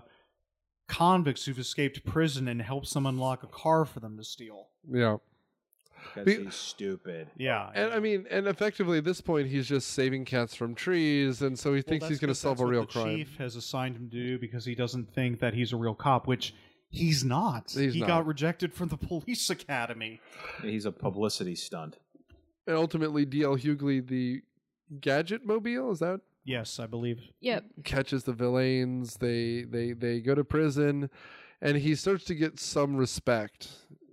convicts who've escaped prison and helps them unlock a car for them to steal. Yeah. Because he's stupid. Yeah. And I mean, and effectively at this point, he's just saving cats from trees, and so he thinks he's going to solve a real crime. The chief has assigned him to do because he doesn't think that he's a real cop, which he's not. He got rejected from the police academy. He's a publicity stunt. And ultimately, D.L. Hughley, the Gadget Mobile, is that? Yes, I believe. Yep. Catches the villains. They go to prison, and he starts to get some respect.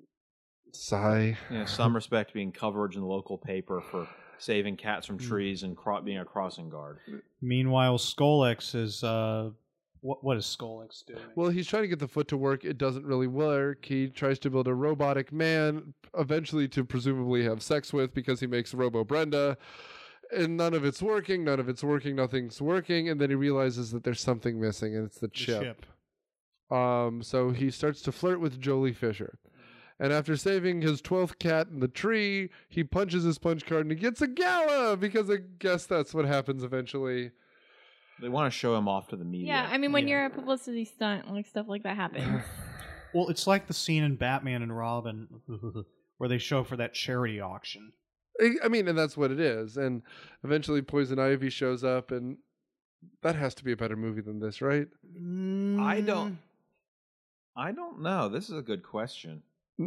Sigh. Yeah, some respect being coverage in the local paper for saving cats from trees and being a crossing guard. Meanwhile, Skolex is What is Skolex doing? Well, he's trying to get the foot to work. It doesn't really work. He tries to build a robotic man, eventually to presumably have sex with, because he makes Robo Brenda. And none of it's working. Nothing's working. And then he realizes that there's something missing, and it's the chip. So he starts to flirt with Jolie Fisher. And after saving his 12th cat in the tree, he punches his punch card and he gets a gala, because I guess that's what happens eventually. They want to show him off to the media. Yeah, I mean, when you're a publicity stunt, like stuff like that happens. Well, it's like the scene in Batman and Robin where they show for that charity auction. I mean, and that's what it is. And eventually Poison Ivy shows up, and that has to be a better movie than this, right? I don't know. This is a good question.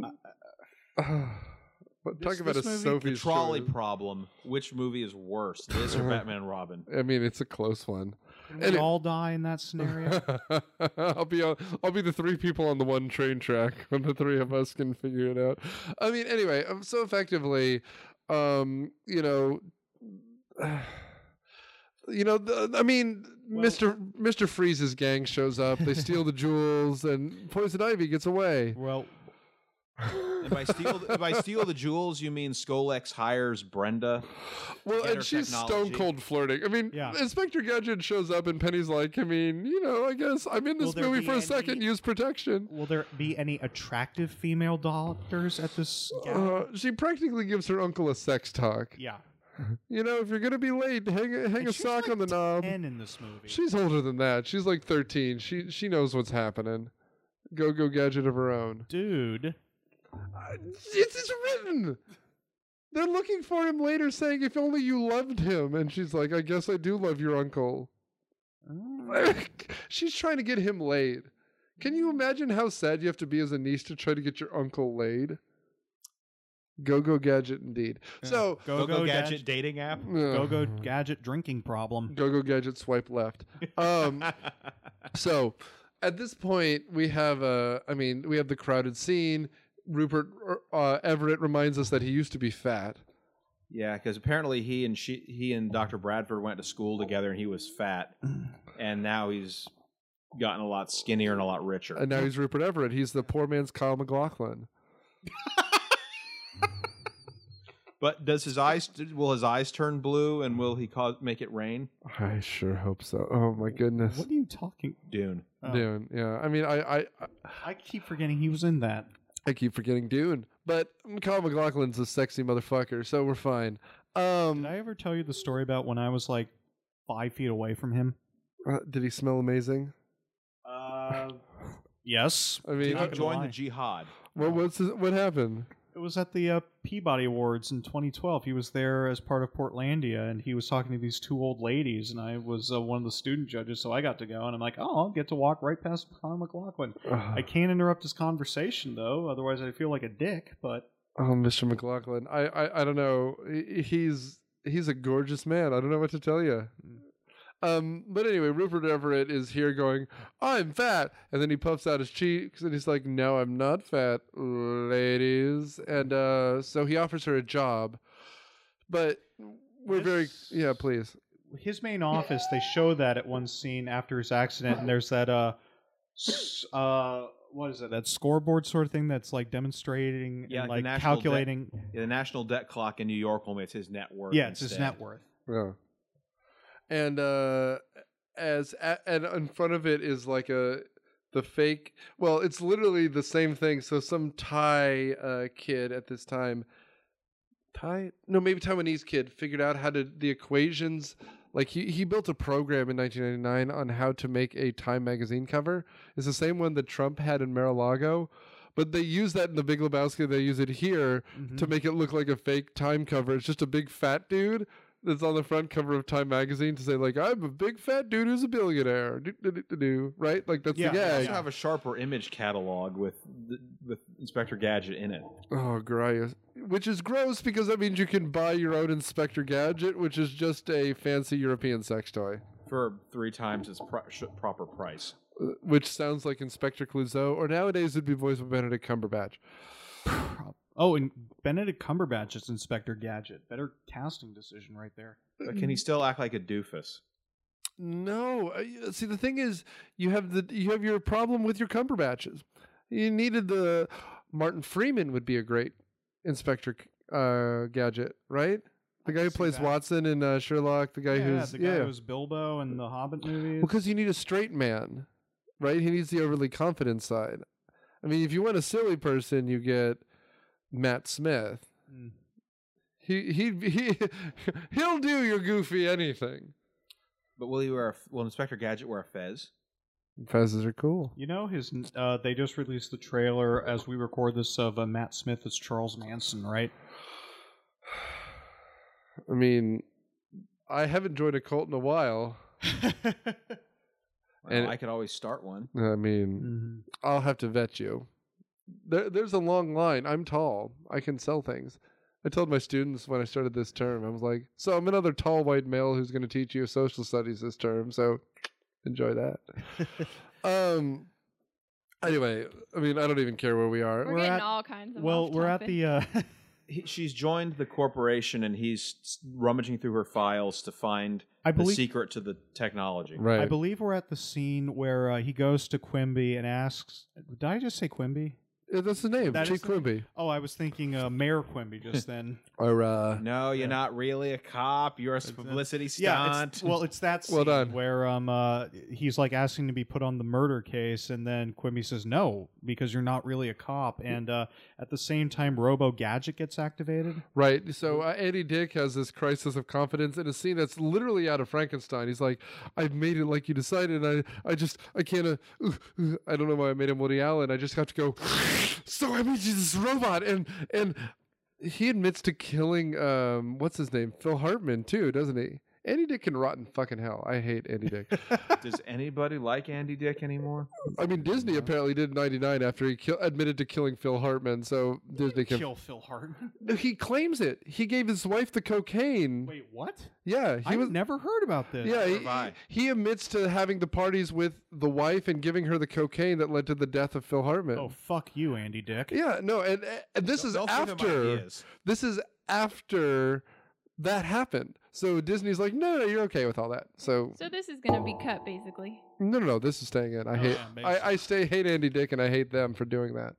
But talk about a Sophie's the trolley choice. problem. Which movie is worse, this or Batman and Robin? I mean, it's a close one. Can we all die in that scenario? I'll be the three people on the one train track when the three of us can figure it out. I mean, anyway, so effectively, Mr. Freeze's gang shows up. They steal the jewels, and Poison Ivy gets away. Well, if I steal the jewels, you mean Skolex hires Brenda? Well, and she's stone cold flirting. I mean, Inspector Gadget shows up, and Penny's like, I guess I'm in this movie for a second. Use protection. Will there be any attractive female doctors at this? She practically gives her uncle a sex talk. Yeah. If you're gonna be late, hang a sock on the knob. 10 in this movie. She's older than that. She's like 13. She knows what's happening. Go gadget of her own, dude. It's written. They're looking for him later, saying, "If only you loved him." And she's like, "I guess I do love your uncle." She's trying to get him laid. Can you imagine how sad you have to be as a niece to try to get your uncle laid? Go Gadget, indeed. So Go Gadget dating app. Go Gadget drinking problem. Go Gadget swipe left. So at this point, we have the crowded scene. Rupert Everett reminds us that he used to be fat. Yeah, because apparently he and Dr. Bradford went to school together, and he was fat, and now he's gotten a lot skinnier and a lot richer. And now he's Rupert Everett. He's the poor man's Kyle MacLachlan. But will his eyes turn blue, and will he make it rain? I sure hope so. Oh my goodness. What are you talking? Dune. Dune. Yeah. I mean, I keep forgetting he was in that. I keep forgetting Dune, but Kyle MacLachlan's a sexy motherfucker, so we're fine. Did I ever tell you the story about when I was like 5 feet away from him? Did he smell amazing? Yes. I mean, he joined the jihad. What happened? It was at the Peabody Awards in 2012. He was there as part of Portlandia, and he was talking to these two old ladies, and I was one of the student judges, so I got to go, and I'm like, I'll get to walk right past Kyle MacLachlan. I can't interrupt his conversation, though, otherwise I feel like a dick, but... Oh, Mr. MacLachlan. I don't know. He's a gorgeous man. I don't know what to tell you. But anyway, Rupert Everett is here going, "I'm fat," and then he puffs out his cheeks and he's like, "No, I'm not fat, ladies." And so he offers her a job, but please. His main office, they show that at one scene after his accident, and there's that what is it? That scoreboard sort of thing that's like demonstrating and like calculating. The national debt clock in New York only it's his net worth. Yeah, it's his net worth. Yeah. And and in front of it is like the fake. Well, it's literally the same thing. So some Thai kid at this time, maybe Taiwanese kid figured out how to the equations. Like he built a program in 1999 on how to make a Time magazine cover. It's the same one that Trump had in Mar-a-Lago. But they use that in The Big Lebowski. They use it here to make it look like a fake Time cover. It's just a big fat dude that's on the front cover of Time magazine to say, like, "I'm a big fat dude who's a billionaire." Right? Like, that's the gag. They also have a sharper image catalog with Inspector Gadget in it. Oh, gross. Which is gross because that means you can buy your own Inspector Gadget, which is just a fancy European sex toy. For 3 times its proper price. Which sounds like Inspector Clouseau, or nowadays it'd be voiced by Benedict Cumberbatch. Oh, and Benedict Cumberbatch is Inspector Gadget. Better casting decision right there. But can he still act like a doofus? No, see the thing is, you have your problem with your Cumberbatches. You needed the Martin Freeman would be a great Inspector Gadget, right? The guy who plays Watson in Sherlock, the guy who was Bilbo in the Hobbit movies. Because you need a straight man, right? He needs the overly confident side. I mean, if you want a silly person, you get Matt Smith. Mm. He'll do your goofy anything. But will Inspector Gadget wear a fez? Fezzes are cool. You know, they just released the trailer as we record this of Matt Smith as Charles Manson, right? I mean, I haven't joined a cult in a while. Well, I could always start one. I mean, I'll have to vet you. There's a long line. I'm tall. I can sell things. I told my students when I started this term, I was like, so I'm another tall white male who's going to teach you social studies this term, so enjoy that. Anyway, I mean, I don't even care where we are. We're getting all kinds of we're at the... She's joined the corporation, and he's rummaging through her files to find the secret to the technology. Right. I believe we're at the scene where he goes to Quimby and asks... Did I just say Quimby? Yeah, that's his name, Chief Quimby. Oh, I was thinking Mayor Quimby just then. Or no, you're not really a cop. You're a publicity stunt. It's that scene where he's like asking to be put on the murder case, and then Quimby says no because you're not really a cop. And at the same time, Robo Gadget gets activated. Right. So Andy Dick has this crisis of confidence in a scene that's literally out of Frankenstein. He's like, "I've made it like you decided. I can't. I don't know why I made him Woody Allen. I just have to go." So I made you this robot, and he admits to killing what's his name, Phil Hartman too, doesn't he? Andy Dick can rot in fucking hell. I hate Andy Dick. Does anybody like Andy Dick anymore? I mean, Disney apparently did in '99 after he admitted to killing Phil Hartman. So Disney can kill Phil Hartman. He claims it. He gave his wife the cocaine. Wait, what? Yeah, I've never heard about this. Yeah, he admits to having the parties with the wife and giving her the cocaine that led to the death of Phil Hartman. Oh, fuck you, Andy Dick. Yeah, no, and this is after. This is after that happened. So Disney's like, no, you're okay with all that. So this is going to be cut, basically. No, this is staying in. I hate Andy Dick, and I hate them for doing that.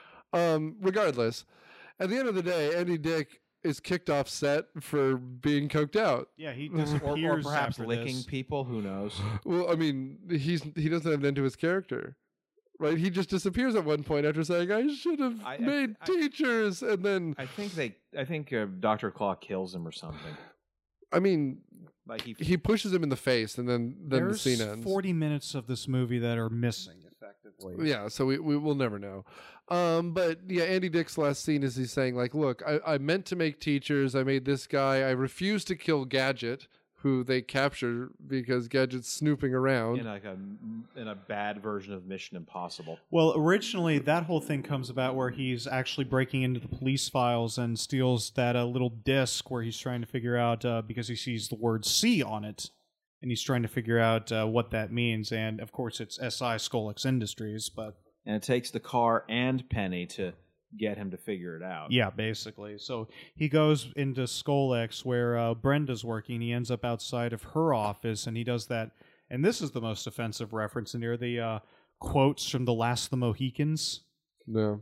Regardless, at the end of the day, Andy Dick is kicked off set for being coked out. Yeah, he disappears or perhaps after licking this. people. Who knows? Well, I mean, he doesn't have an end to his character. Right, he just disappears at one point after saying, "I should have made teachers," and then I think Dr. Claw kills him or something. I mean, like he pushes him in the face, and then the scene ends. 40 minutes of this movie that are missing, effectively. Yeah, so we will never know. But yeah, Andy Dick's last scene is he's saying like, "Look, I meant to make teachers. I made this guy. I refused to kill Gadget." Who they capture because Gadget's snooping around in a bad version of Mission Impossible. Well, originally that whole thing comes about where he's actually breaking into the police files and steals that little disc where he's trying to figure out because he sees the word C on it, and he's trying to figure out what that means. And of course, it's SI Scolex Industries, and it takes the car and Penny to get him to figure it out. Yeah, basically. So he goes into Scolex where Brenda's working. He ends up outside of her office, and he does that. And this is the most offensive reference in here, the quotes from The Last of the Mohicans. No.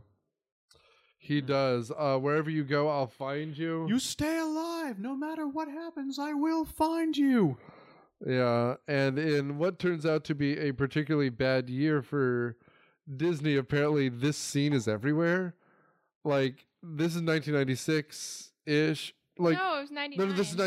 He does. Wherever you go, I'll find you. You stay alive. No matter what happens, I will find you. Yeah, and in what turns out to be a particularly bad year for Disney, apparently this scene is everywhere. Like, this is 1996-ish. Like, no, it was 99. No, this is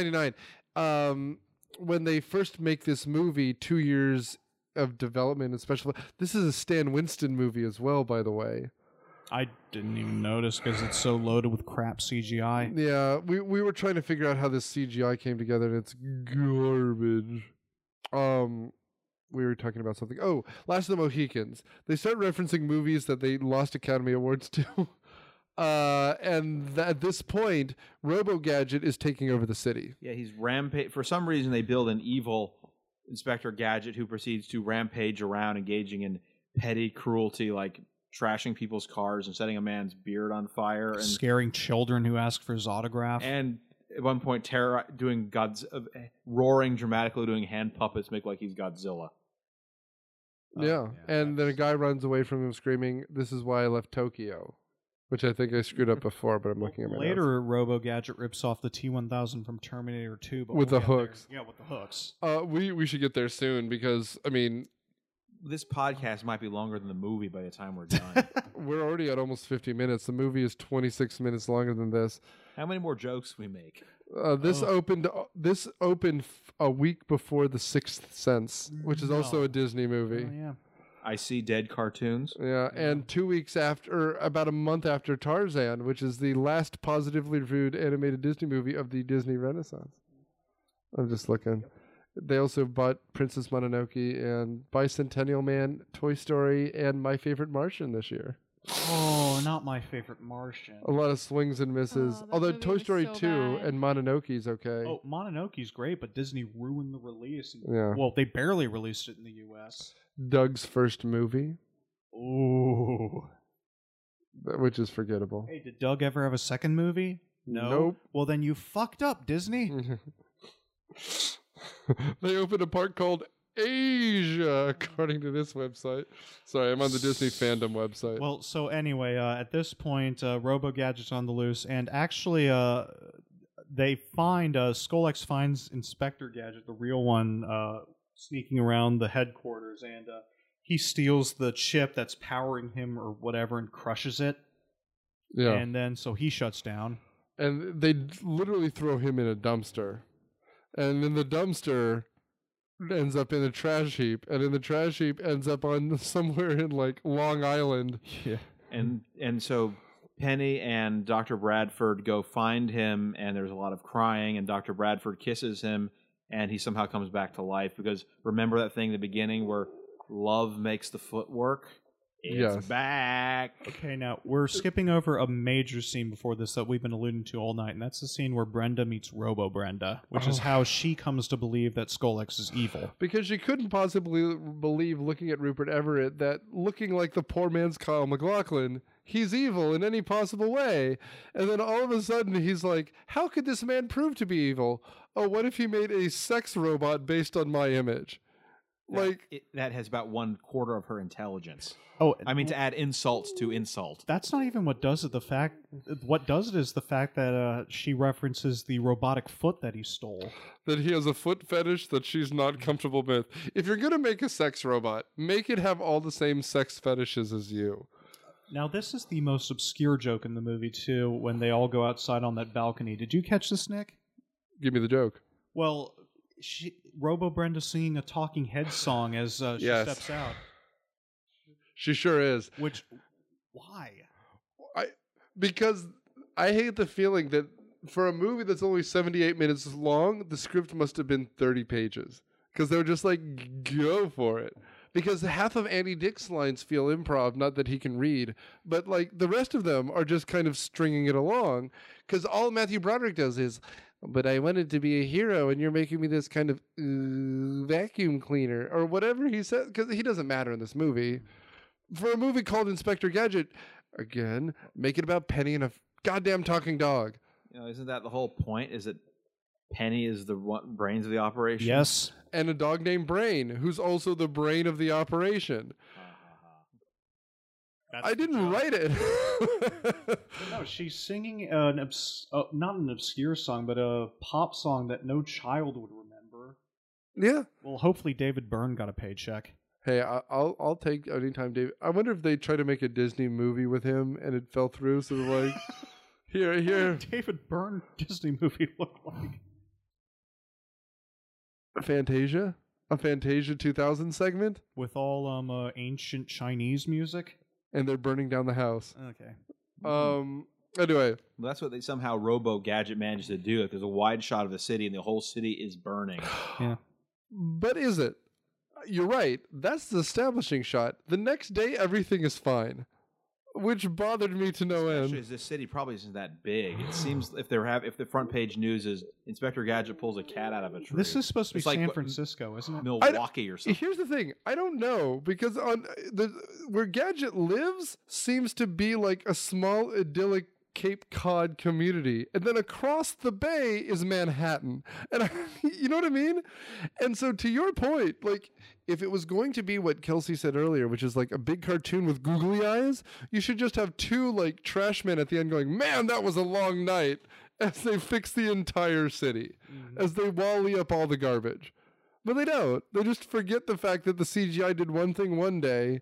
99. When they first make this movie, 2 years of development and special... This is a Stan Winston movie as well, by the way. I didn't even notice because it's so loaded with crap CGI. Yeah, we were trying to figure out how this CGI came together, and it's garbage. We were talking about something. Oh, Last of the Mohicans. They start referencing movies that they lost Academy Awards to. And at this point, Robo Gadget is taking over the city. Yeah, he's rampage. For some reason, they build an evil Inspector Gadget who proceeds to rampage around, engaging in petty cruelty, like trashing people's cars and setting a man's beard on fire, and scaring children who ask for his autograph. And at one point doing roaring dramatically, doing hand puppets, make like he's Godzilla. Yeah, and then a guy runs away from him screaming, "This is why I left Tokyo," which I think I screwed up before, but I'm looking at my notes. Later, Robo Gadget rips off the T-1000 from Terminator 2, but with the hooks. Yeah, with the hooks. We should get there soon because I mean, this podcast might be longer than the movie by the time we're done. We're already at almost 50 minutes. The movie is 26 minutes longer than this. How many more jokes we make? This opened a week before The Sixth Sense, which is also a Disney movie. Oh, yeah. I See Dead cartoons. Yeah, and 2 weeks after, about a month after Tarzan, which is the last positively reviewed animated Disney movie of the Disney Renaissance. I'm just looking. They also bought Princess Mononoke and Bicentennial Man, Toy Story, and My Favorite Martian this year. Oh, not My Favorite Martian. A lot of swings and misses. Oh, that Although movie Toy was Story so 2 bad. and Mononoke's okay. Oh, Mononoke's great, but Disney ruined the release. Yeah. Well, they barely released it in the U.S. Doug's first movie, Ooh. which is forgettable. Hey, did Doug ever have a second movie? No. Nope. Well, then you fucked up, Disney. They opened a park called Asia, according to this website. Sorry, I'm on the Disney fandom website. Well, so anyway, at this point, Robo Gadget's on the loose, and actually, they find Skolex finds Inspector Gadget, the real one, sneaking around the headquarters, and he steals the chip that's powering him or whatever and crushes it. Yeah. And then so he shuts down. And they literally throw him in a dumpster. And then the dumpster ends up in a trash heap, and in the trash heap ends up on somewhere in like Long Island. Yeah. And so Penny and Dr. Bradford go find him, and there's a lot of crying, and Dr. Bradford kisses him, and he somehow comes back to life, because remember that thing in the beginning where love makes the footwork? It's Yes. back. Okay, now we're skipping over a major scene before this that we've been alluding to all night, and that's the scene where Brenda meets Robo Brenda, which is how she comes to believe that Skolex is evil. Because she couldn't possibly believe, looking at Rupert Everett, that looking like the poor man's Kyle MacLachlan, he's evil in any possible way. And then all of a sudden he's like, how could this man prove to be evil? Oh, what if he made a sex robot based on my image? That has about 1/4 of her intelligence. Oh, I mean, to add insults to insult. That's not even what does it. What does it is the fact that she references the robotic foot that he stole. That he has a foot fetish that she's not comfortable with. If you're going to make a sex robot, make it have all the same sex fetishes as you. Now, this is the most obscure joke in the movie, too, when they all go outside on that balcony. Did you catch this, Nick? Give me the joke. Well, Robo Brenda's singing a Talking Heads song as she steps out. She sure is. Which, why? Because I hate the feeling that for a movie that's only 78 minutes long, the script must have been 30 pages. Because they were just like, go for it. Because half of Andy Dick's lines feel improv, not that he can read, but like the rest of them are just kind of stringing it along. Because all Matthew Broderick does is, but I wanted to be a hero, and you're making me this kind of vacuum cleaner, or whatever he says, because he doesn't matter in this movie. For a movie called Inspector Gadget, again, make it about Penny and a goddamn talking dog. You know, isn't that the whole point? Is that Penny is the brains of the operation? Yes. And a dog named Brain, who's also the brain of the operation. I didn't write it. No, she's singing not an obscure song, but a pop song that no child would remember. Yeah. Well, hopefully David Byrne got a paycheck. Hey, I'll take anytime, David. I wonder if they tried to make a Disney movie with him and it fell through. So they're like, here. What did David Byrne Disney movie look like? A Fantasia 2000 segment With all ancient Chinese music. And they're burning down the house. Okay. Anyway, well, that's what they somehow Robo Gadget managed to do. If there's a wide shot of the city and the whole city is burning. Yeah. But is it? You're right. That's the establishing shot. The next day, everything is fine, which bothered me to no end. Especially as this city probably isn't that big. It seems if the front page news is Inspector Gadget pulls a cat out of a tree. This is supposed to be It's like San Francisco, isn't it? Milwaukee or something. Here's the thing. I don't know, because on where Gadget lives seems to be like a small idyllic Cape Cod community, and then across the bay is Manhattan. And you know what I mean? And so to your point, like, if it was going to be what Kelsey said earlier, which is like a big cartoon with googly eyes, you should just have two like trash men at the end going, man, that was a long night, as they fix the entire city, as they wally up all the garbage. But they don't. They just forget the fact that the CGI did one thing one day.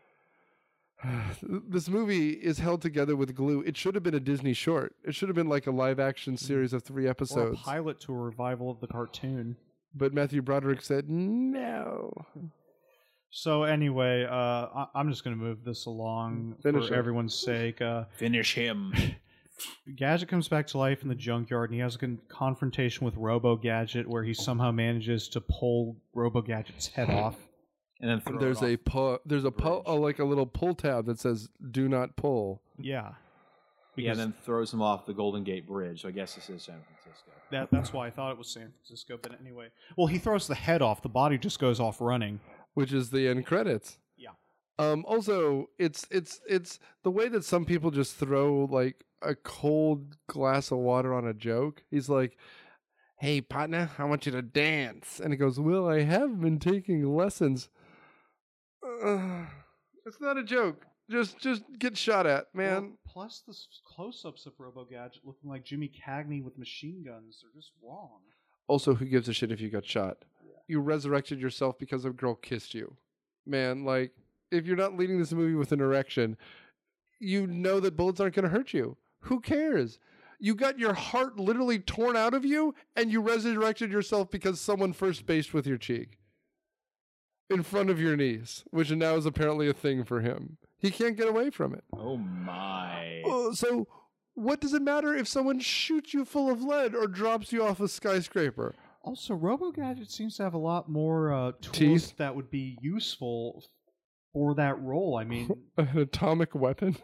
This movie is held together with glue. It should have been a Disney short. It should have been like a live-action series of 3 episodes. Or a pilot to a revival of the cartoon. But Matthew Broderick said no. So anyway, I'm just going to move this along for everyone's sake. Finish him. Gadget comes back to life in the junkyard, and he has a confrontation with Robo Gadget, where he somehow manages to pull Robo Gadget's head off. And then throw there's it off like a little pull tab that says "Do not pull." Yeah. And then throws him off the Golden Gate Bridge. So I guess this is San Francisco. That's why I thought it was San Francisco. But anyway, well, he throws the head off. The body just goes off running, which is the end credits. Yeah. Also, it's the way that some people just throw like a cold glass of water on a joke. He's like, "Hey, partner, I want you to dance," and he goes, "Well, I have been taking lessons." It's not a joke. Just get shot at, man. Well, plus the close-ups of Robo Gadget looking like Jimmy Cagney with machine guns. They're just wrong. Also, who gives a shit if you got shot? Yeah. You resurrected yourself because a girl kissed you. Man, like, if you're not leading this movie with an erection, you know that bullets aren't going to hurt you. Who cares? You got your heart literally torn out of you, and you resurrected yourself because someone first based with your cheek. In front of your niece, which now is apparently a thing for him. He can't get away from it. Oh my. So what does it matter if someone shoots you full of lead or drops you off a skyscraper? Also, Robo Gadget seems to have a lot more tools teeth that would be useful for that role. I mean, an atomic weapon?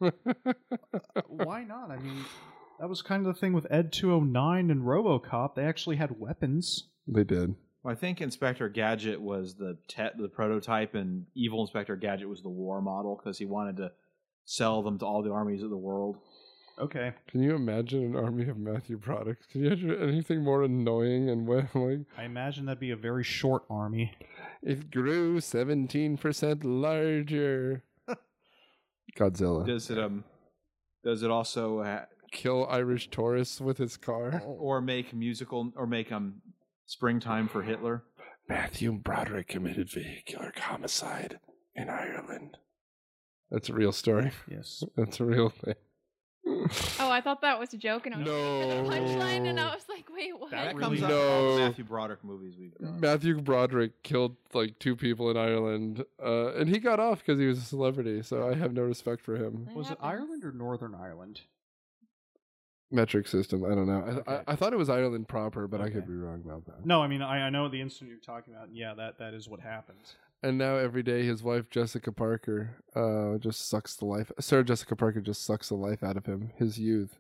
Why not? I mean, that was kind of the thing with Ed 209 and RoboCop. They actually had weapons. They did. Well, I think Inspector Gadget was the prototype, and Evil Inspector Gadget was the war model because he wanted to sell them to all the armies of the world. Okay. Can you imagine an army of Matthew products? Can you imagine anything more annoying and like? I imagine that'd be a very short army. It grew 17% larger. Godzilla. Does it also kill Irish tourists with his car, or make Springtime for Hitler? Matthew Broderick committed vehicular homicide in Ireland. That's a real story. Yes. That's a real thing. Oh, I thought that was a joke, and I was No. the punchline, and I was like, wait, what? That really- comes out of all the Matthew Broderick movies we've done. Matthew Broderick killed like 2 people in Ireland, and he got off because he was a celebrity, so I have no respect for him. Was it Ireland or Northern Ireland? Metric system, I don't know. Okay. I thought it was Ireland proper, but I could be wrong about that. No, I mean, I know the incident you're talking about. Yeah, that is what happens. And now every day his wife, Jessica Parker, just sucks the life. Sarah Jessica Parker just sucks the life out of him, his youth.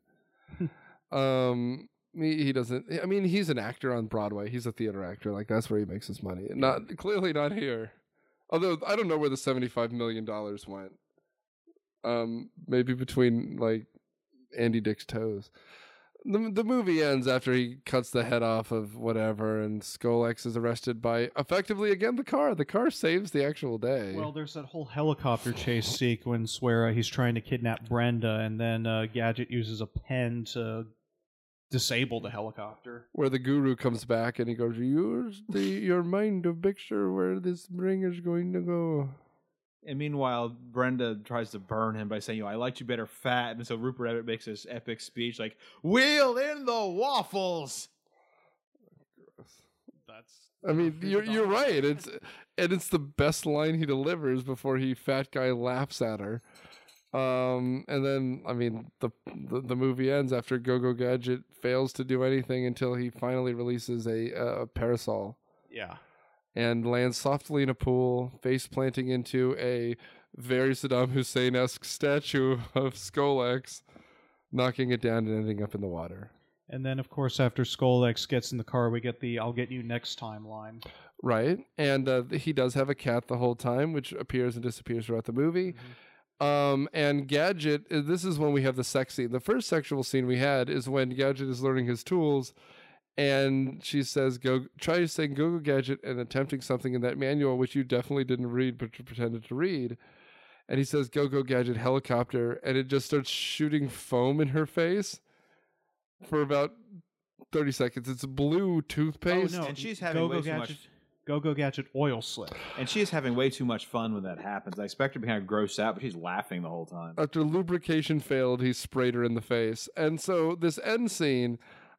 He doesn't. I mean, he's an actor on Broadway. He's a theater actor. Like, that's where he makes his money. Clearly not here. Although I don't know where the $75 million went. Maybe between like Andy Dick's toes. The movie ends after he cuts the head off of whatever, and Skolex is arrested by, effectively, again, the car. The car saves the actual day. Well, there's that whole helicopter chase sequence where he's trying to kidnap Brenda, and then Gadget uses a pen to disable the helicopter. Where the guru comes back and he goes, use your mind to picture where this ring is going to go. And meanwhile, Brenda tries to burn him by saying, I liked you better fat. And so Rupert Everett makes this epic speech like, wheel in the waffles. I mean, you're right. It's the best line he delivers before fat guy laughs at her. And then, I mean, the movie ends after Go-Go Gadget fails to do anything until he finally releases a parasol. Yeah. And lands softly in a pool, face planting into a very Saddam Hussein-esque statue of Skolex, knocking it down and ending up in the water. And then, of course, after Skolex gets in the car, we get the I'll get you next time line. Right. And he does have a cat the whole time, which appears and disappears throughout the movie. And Gadget, this is when we have the sex scene. The first sexual scene we had is when Gadget is learning his tools, and she says, try saying go Gadget and attempting something in that manual, which you definitely didn't read, but you pretended to read. And he says, go Gadget helicopter, and it just starts shooting foam in her face for about 30 seconds. It's blue toothpaste. Oh, no. And she's having way too much. Go Gadget oil slick. And she is having way too much fun when that happens. I expect her to be kind of grossed out, but she's laughing the whole time. After lubrication failed, he sprayed her in the face. And so this end scene,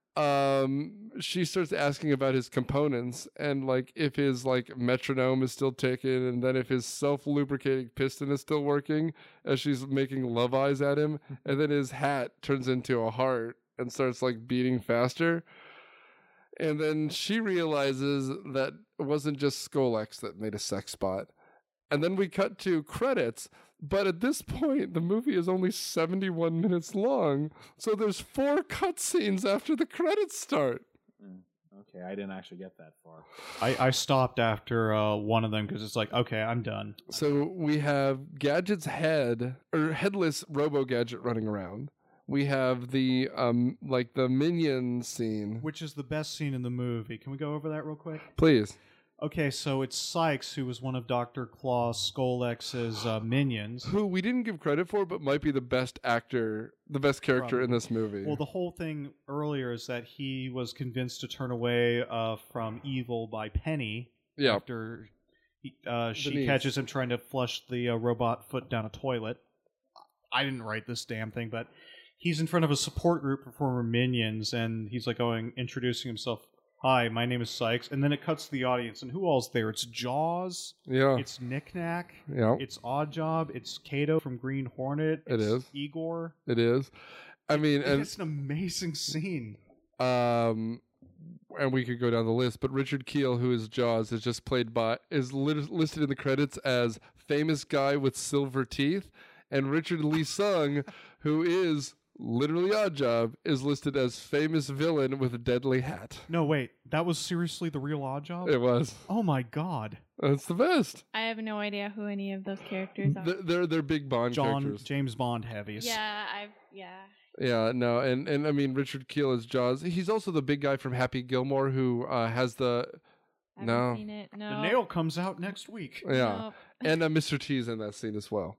she starts asking about his components and like if his like metronome is still ticking, and then if his self-lubricating piston is still working, as she's making love eyes at him, and then his hat turns into a heart and starts like beating faster. And then she realizes that it wasn't just Skolex that made a sex spot. And then we cut to credits. But at this point, the movie is only 71 minutes long. So there's 4 cutscenes after the credits start. Okay, I didn't actually get that far. I stopped after one of them because it's like, okay, I'm done. So we have Gadget's headless Robo-Gadget running around. We have the like the minion scene, Which is the best scene in the movie. Can we go over that real quick? Please. Okay, so it's Sykes, who was one of Dr. Claus Skolex's minions. Who we didn't give credit for, but might be the best actor, the best character in this movie. Well, the whole thing earlier is that he was convinced to turn away from evil by Penny. Yeah. After she catches him trying to flush the robot foot down a toilet. I didn't write this damn thing, but he's in front of a support group for former minions, and he's like introducing himself. Hi, my name is Sykes. And then it cuts to the audience, and who all's there? It's Jaws. Yeah. It's Knick-Knack. Yeah. It's Oddjob. It's Kato from Green Hornet. It is. Igor. It is. I mean, and it's an amazing scene. And we could go down the list, but Richard Kiel, who is Jaws, is listed in the credits as famous guy with silver teeth, and Richard Lee Sung, who is literally Oddjob, is listed as famous villain with a deadly hat. No, wait. That was seriously the real Oddjob? It was. Oh my god. That's the best. I have no idea who any of those characters are. They're big Bond characters. James Bond heavies. Yeah, no, and I mean, Richard Kiel is Jaws. He's also the big guy from Happy Gilmore who has the... I haven't seen it. No. The nail comes out next week. Yeah. Nope. And Mr. T's in that scene as well.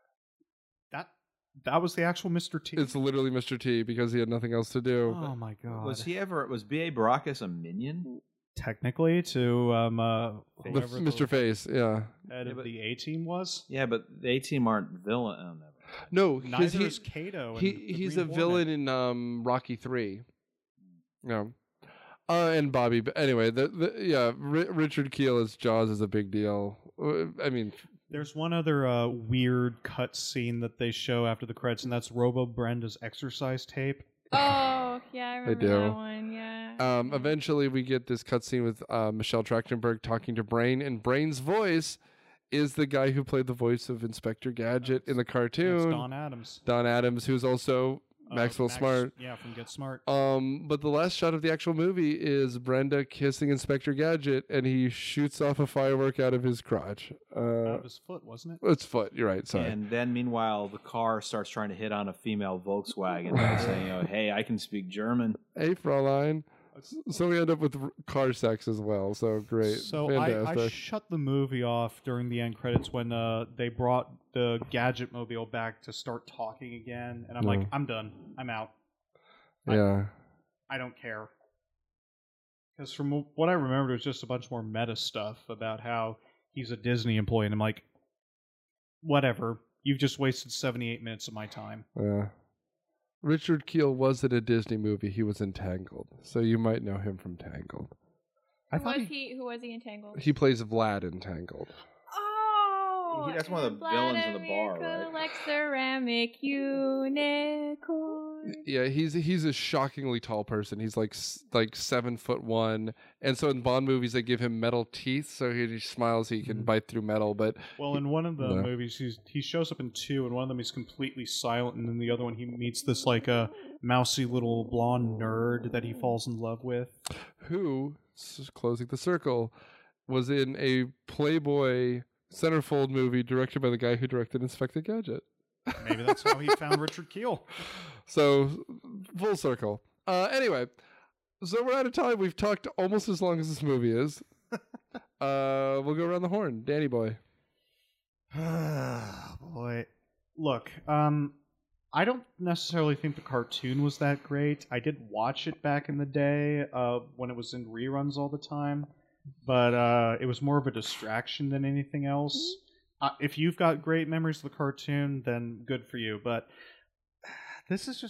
That was the actual Mr. T? It's literally Mr. T because he had nothing else to do. Oh my god. Was B.A. Baracus a minion? Technically, to Mr. Face, yeah. Head of the A-Team was? Yeah, but the A-Team aren't villain. Oh, never. No, neither is Kato. He's a villain in Rocky 3. No. And Bobby. But anyway, Richard Kiel as Jaws is a big deal. I mean... There's one other weird cut scene that they show after the credits, and that's Robo Brenda's exercise tape. Oh, yeah, I remember that one, yeah. Eventually, we get this cutscene with Michelle Trachtenberg talking to Brain, and Brain's voice is the guy who played the voice of Inspector Gadget in the cartoon. That's Don Adams. Don Adams, who's also Maxwell Smart. Yeah, from Get Smart. But the last shot of the actual movie is Brenda kissing Inspector Gadget, and he shoots off a firework out of his crotch. Out of his foot, wasn't it? It's foot. You're right. Sorry. And then, meanwhile, the car starts trying to hit on a female Volkswagen, saying, "Hey, I can speak German." Hey, Fraulein. So we end up with car sex as well. So great. So I shut the movie off during the end credits when they brought the Gadget Mobile back to start talking again, and I'm like, I'm done. I'm out. Yeah. I don't care. Because from what I remembered, it was just a bunch more meta stuff about how he's a Disney employee, and I'm like, whatever. You've just wasted 78 minutes of my time. Yeah. Richard Kiel was in a Disney movie. He was in Tangled, so you might know him from Tangled. Who was he in Tangled? He plays Vlad in Tangled. Oh, that's one of the villains in the bar, right? Collects ceramic unicorn. Yeah, he's a shockingly tall person. He's like 7'1", and so in Bond movies they give him metal teeth, so he smiles he can bite through metal. But in one of the movies he shows up in 2, and one of them he's completely silent, and then the other one he meets this like a mousy little blonde nerd that he falls in love with. Who, closing the circle, was in a Playboy centerfold movie directed by the guy who directed Inspector Gadget. Maybe that's how he found Richard Kiel. So, full circle. Anyway, so we're out of time. We've talked almost as long as this movie is. We'll go around the horn. Danny boy. Boy. Look, I don't necessarily think the cartoon was that great. I did watch it back in the day when it was in reruns all the time, but it was more of a distraction than anything else. If you've got great memories of the cartoon, then good for you. But this is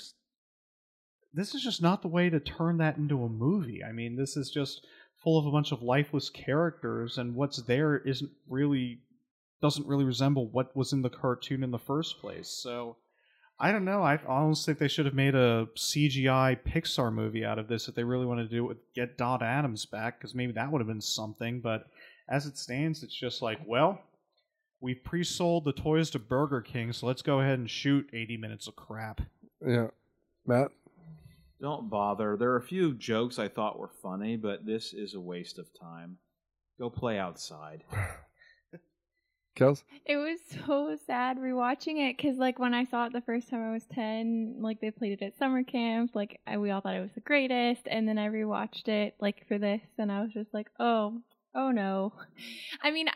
just not the way to turn that into a movie. I mean, this is just full of a bunch of lifeless characters, and what's there doesn't really resemble what was in the cartoon in the first place. So I don't know. I honestly think they should have made a CGI Pixar movie out of this if they really wanted to do it. Get Dot Adams back, because maybe that would have been something. But as it stands, it's just like, well, we've pre-sold the toys to Burger King, so let's go ahead and shoot 80 minutes of crap. Yeah. Matt? Don't bother. There are a few jokes I thought were funny, but this is a waste of time. Go play outside. Kels? It was so sad rewatching it because, like, when I saw it the first time I was 10, like, they played it at summer camp. Like, we all thought it was the greatest. And then I rewatched it, like, for this, and I was just like, oh no. I mean,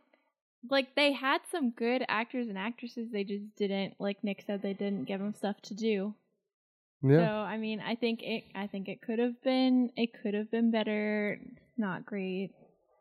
like, they had some good actors and actresses. They just didn't, like Nick said, they didn't give them stuff to do. Yeah. So, I mean, I think it could have been better. Not great.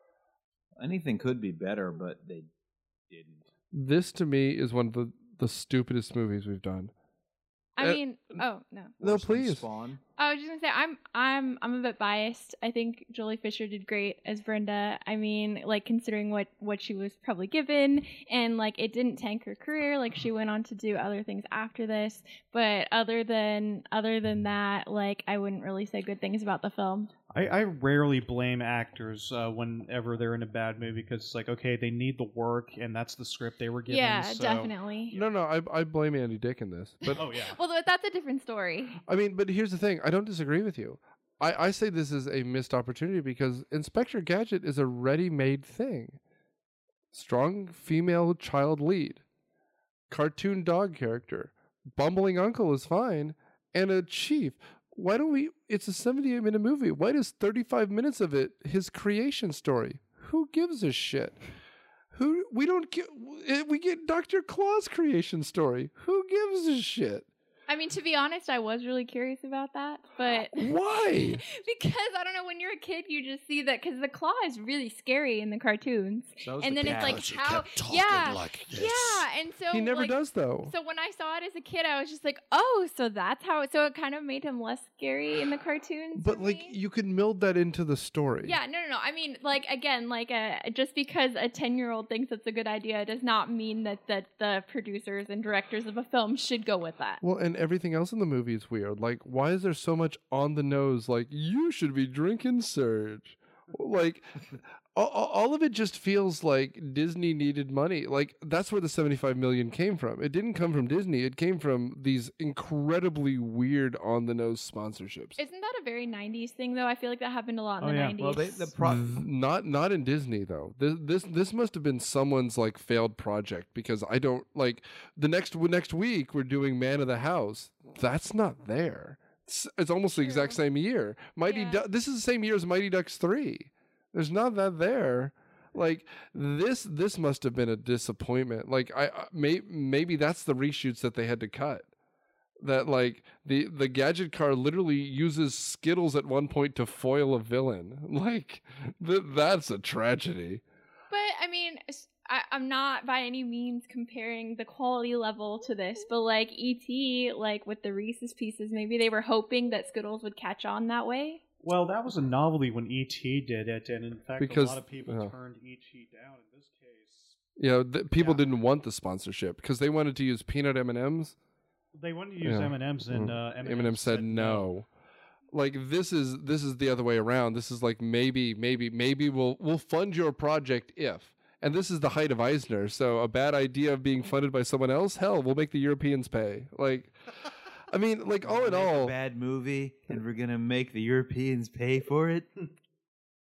Anything could be better, but they didn't. This, to me, is one of the stupidest movies we've done. I mean, oh no. No, please. Spawn. I was just gonna say I'm a bit biased. I think Jolie Fisher did great as Brenda. I mean, like, considering what she was probably given, and like it didn't tank her career. Like, she went on to do other things after this. But other than that, like, I wouldn't really say good things about the film. I rarely blame actors whenever they're in a bad movie, because it's like, okay, they need the work, and that's the script they were given. Yeah, so. definitely. No, I blame Andy Dick in this. But oh yeah. Well, that's a different story. I mean, but here's the thing. I don't disagree with you. I say this is a missed opportunity because Inspector Gadget is a ready-made thing. Strong female child lead. Cartoon dog character. Bumbling uncle is fine. And a chief. Why don't we... It's a 78-minute movie. Why does 35 minutes of it his creation story? Who gives a shit? We don't get... We get Dr. Claw's creation story. Who gives a shit? I mean, to be honest, I was really curious about that, but... Why? Because, I don't know, when you're a kid, you just see that, because the claw is really scary in the cartoons. So and then it's like, She how... kept talking Yeah, like this. yeah, and so... He never like, does, though. So when I saw it as a kid, I was just like, oh, so that's how... So it kind of made him less scary in the cartoons. But, for like, me. you could meld that into the story. Yeah, no. I mean, like, again, like, just because a 10-year-old thinks it's a good idea does not mean that the producers and directors of a film should go with that. Well, and everything else in the movie is weird. Like, why is there so much on the nose? Like, you should be drinking Surge. Like, all of it just feels like Disney needed money. Like, that's where the $75 million came from. It didn't come from Disney. It came from these incredibly weird on the nose sponsorships. Isn't that a very 90s thing, though? I feel like that happened a lot in the 90s. Well, Not in Disney though. This must have been someone's like failed project, because I don't like the next week we're doing Man of the House. That's not there. It's almost the exact same year. This is the same year as Mighty Ducks 3. There's not that there. Like, this must have been a disappointment. Like, maybe that's the reshoots that they had to cut. That, like, the gadget car literally uses Skittles at one point to foil a villain. Like, that's a tragedy. But, I mean, I'm not by any means comparing the quality level to this, but, like, E.T., like, with the Reese's Pieces, maybe they were hoping that Skittles would catch on that way. Well, that was a novelty when E.T. did it, and in fact, a lot of people turned E.T. down in this case. Yeah, people didn't want the sponsorship because they wanted to use peanut M&Ms. They wanted to use M&Ms, and M&M said no. Like, this is the other way around. This is like maybe we'll fund your project if. And this is the height of Eisner, so a bad idea of being funded by someone else, hell, we'll make the Europeans pay. Like, I mean, like, all in all, a bad movie, and we're gonna make the Europeans pay for it.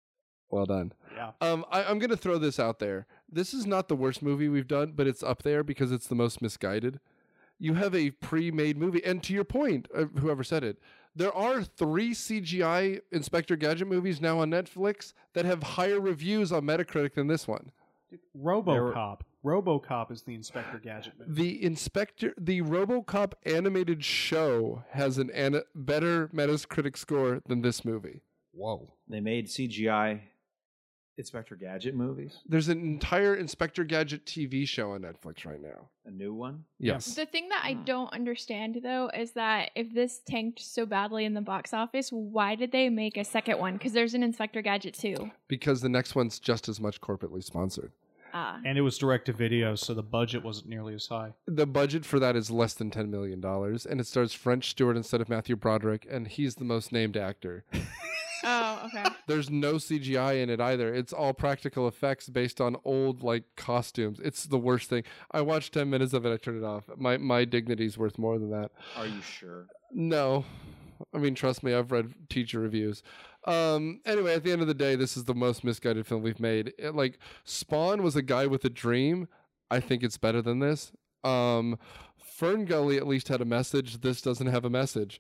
Well done. Yeah. I'm going to throw this out there. This is not the worst movie we've done, but it's up there because it's the most misguided. You have a pre-made movie. And to your point, whoever said it, there are 3 CGI Inspector Gadget movies now on Netflix that have higher reviews on Metacritic than this one. RoboCop. RoboCop is the Inspector Gadget movie. The RoboCop animated show has a better Metacritic score than this movie. Whoa. They made CGI Inspector Gadget movies? There's an entire Inspector Gadget TV show on Netflix right now. A new one? Yes. The thing that I don't understand, though, is that if this tanked so badly in the box office, why did they make a second one? Because there's an Inspector Gadget 2. Because the next one's just as much corporately sponsored. And it was direct-to-video, so the budget wasn't nearly as high. The budget for that is less than $10 million, and it stars French Stewart instead of Matthew Broderick, and he's the most named actor. Oh, okay. There's no CGI in it either. It's all practical effects based on old costumes. It's the worst thing. I watched 10 minutes of it. I turned it off. My dignity's worth more than that. Are you sure? No. I mean, trust me, I've read teacher reviews. Anyway, at the end of the day, this is the most misguided film we've made. Spawn was a guy with a dream. I think it's better than this. Fern Gully at least had a message. This doesn't have a message.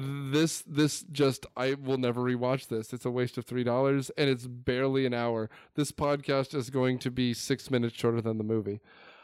I will never rewatch this. It's a waste of $3 and it's barely an hour. This podcast is going to be 6 minutes shorter than the movie.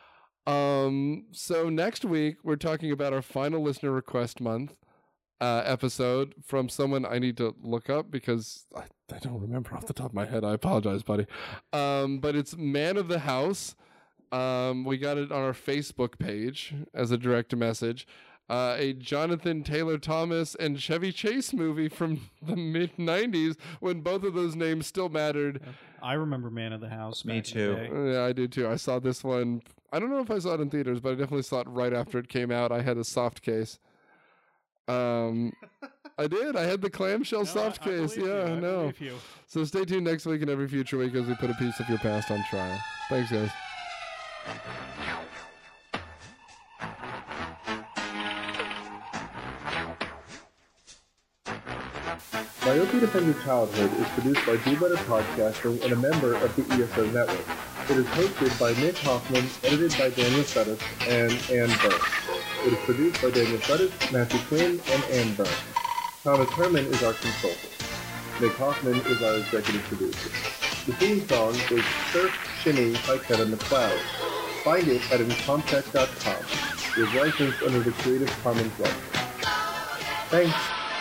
So next week we're talking about our final listener request month episode from someone I need to look up because I don't remember off the top of my head. I apologize, buddy. But it's Man of the House. We got it on our Facebook page as a direct message. A Jonathan Taylor Thomas and Chevy Chase movie from the mid-90s when both of those names still mattered. I remember Man of the House. Me too. Yeah, I do too. I saw this one. I don't know if I saw it in theaters, but I definitely saw it right after it came out. I had a soft case. I did. I had the clamshell soft case. Yeah, I know. So stay tuned next week and every future week as we put a piece of your past on trial. Thanks, guys. Myopia Defend Your Childhood is produced by Do Better Podcasting and a member of the ESO Network. It is hosted by Nick Hoffman, edited by Daniel Suttis, and Ann Burke. It is produced by Daniel Suttis, Matthew Quinn, and Ann Burke. Thomas Herman is our consultant. Nick Hoffman is our executive producer. The theme song is Surf Shimmy by Kevin MacLeod. Find it at Incomptech.com. It is licensed under the Creative Commons license. Thanks.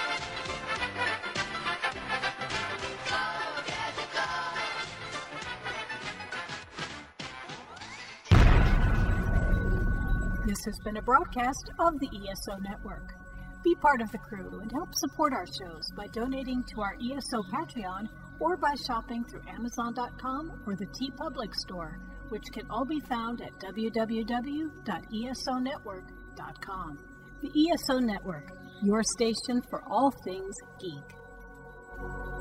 This has been a broadcast of the ESO Network. Be part of the crew and help support our shows by donating to our ESO Patreon or by shopping through Amazon.com or the TeePublic store, which can all be found at www.esonetwork.com. The ESO Network, your station for all things geek.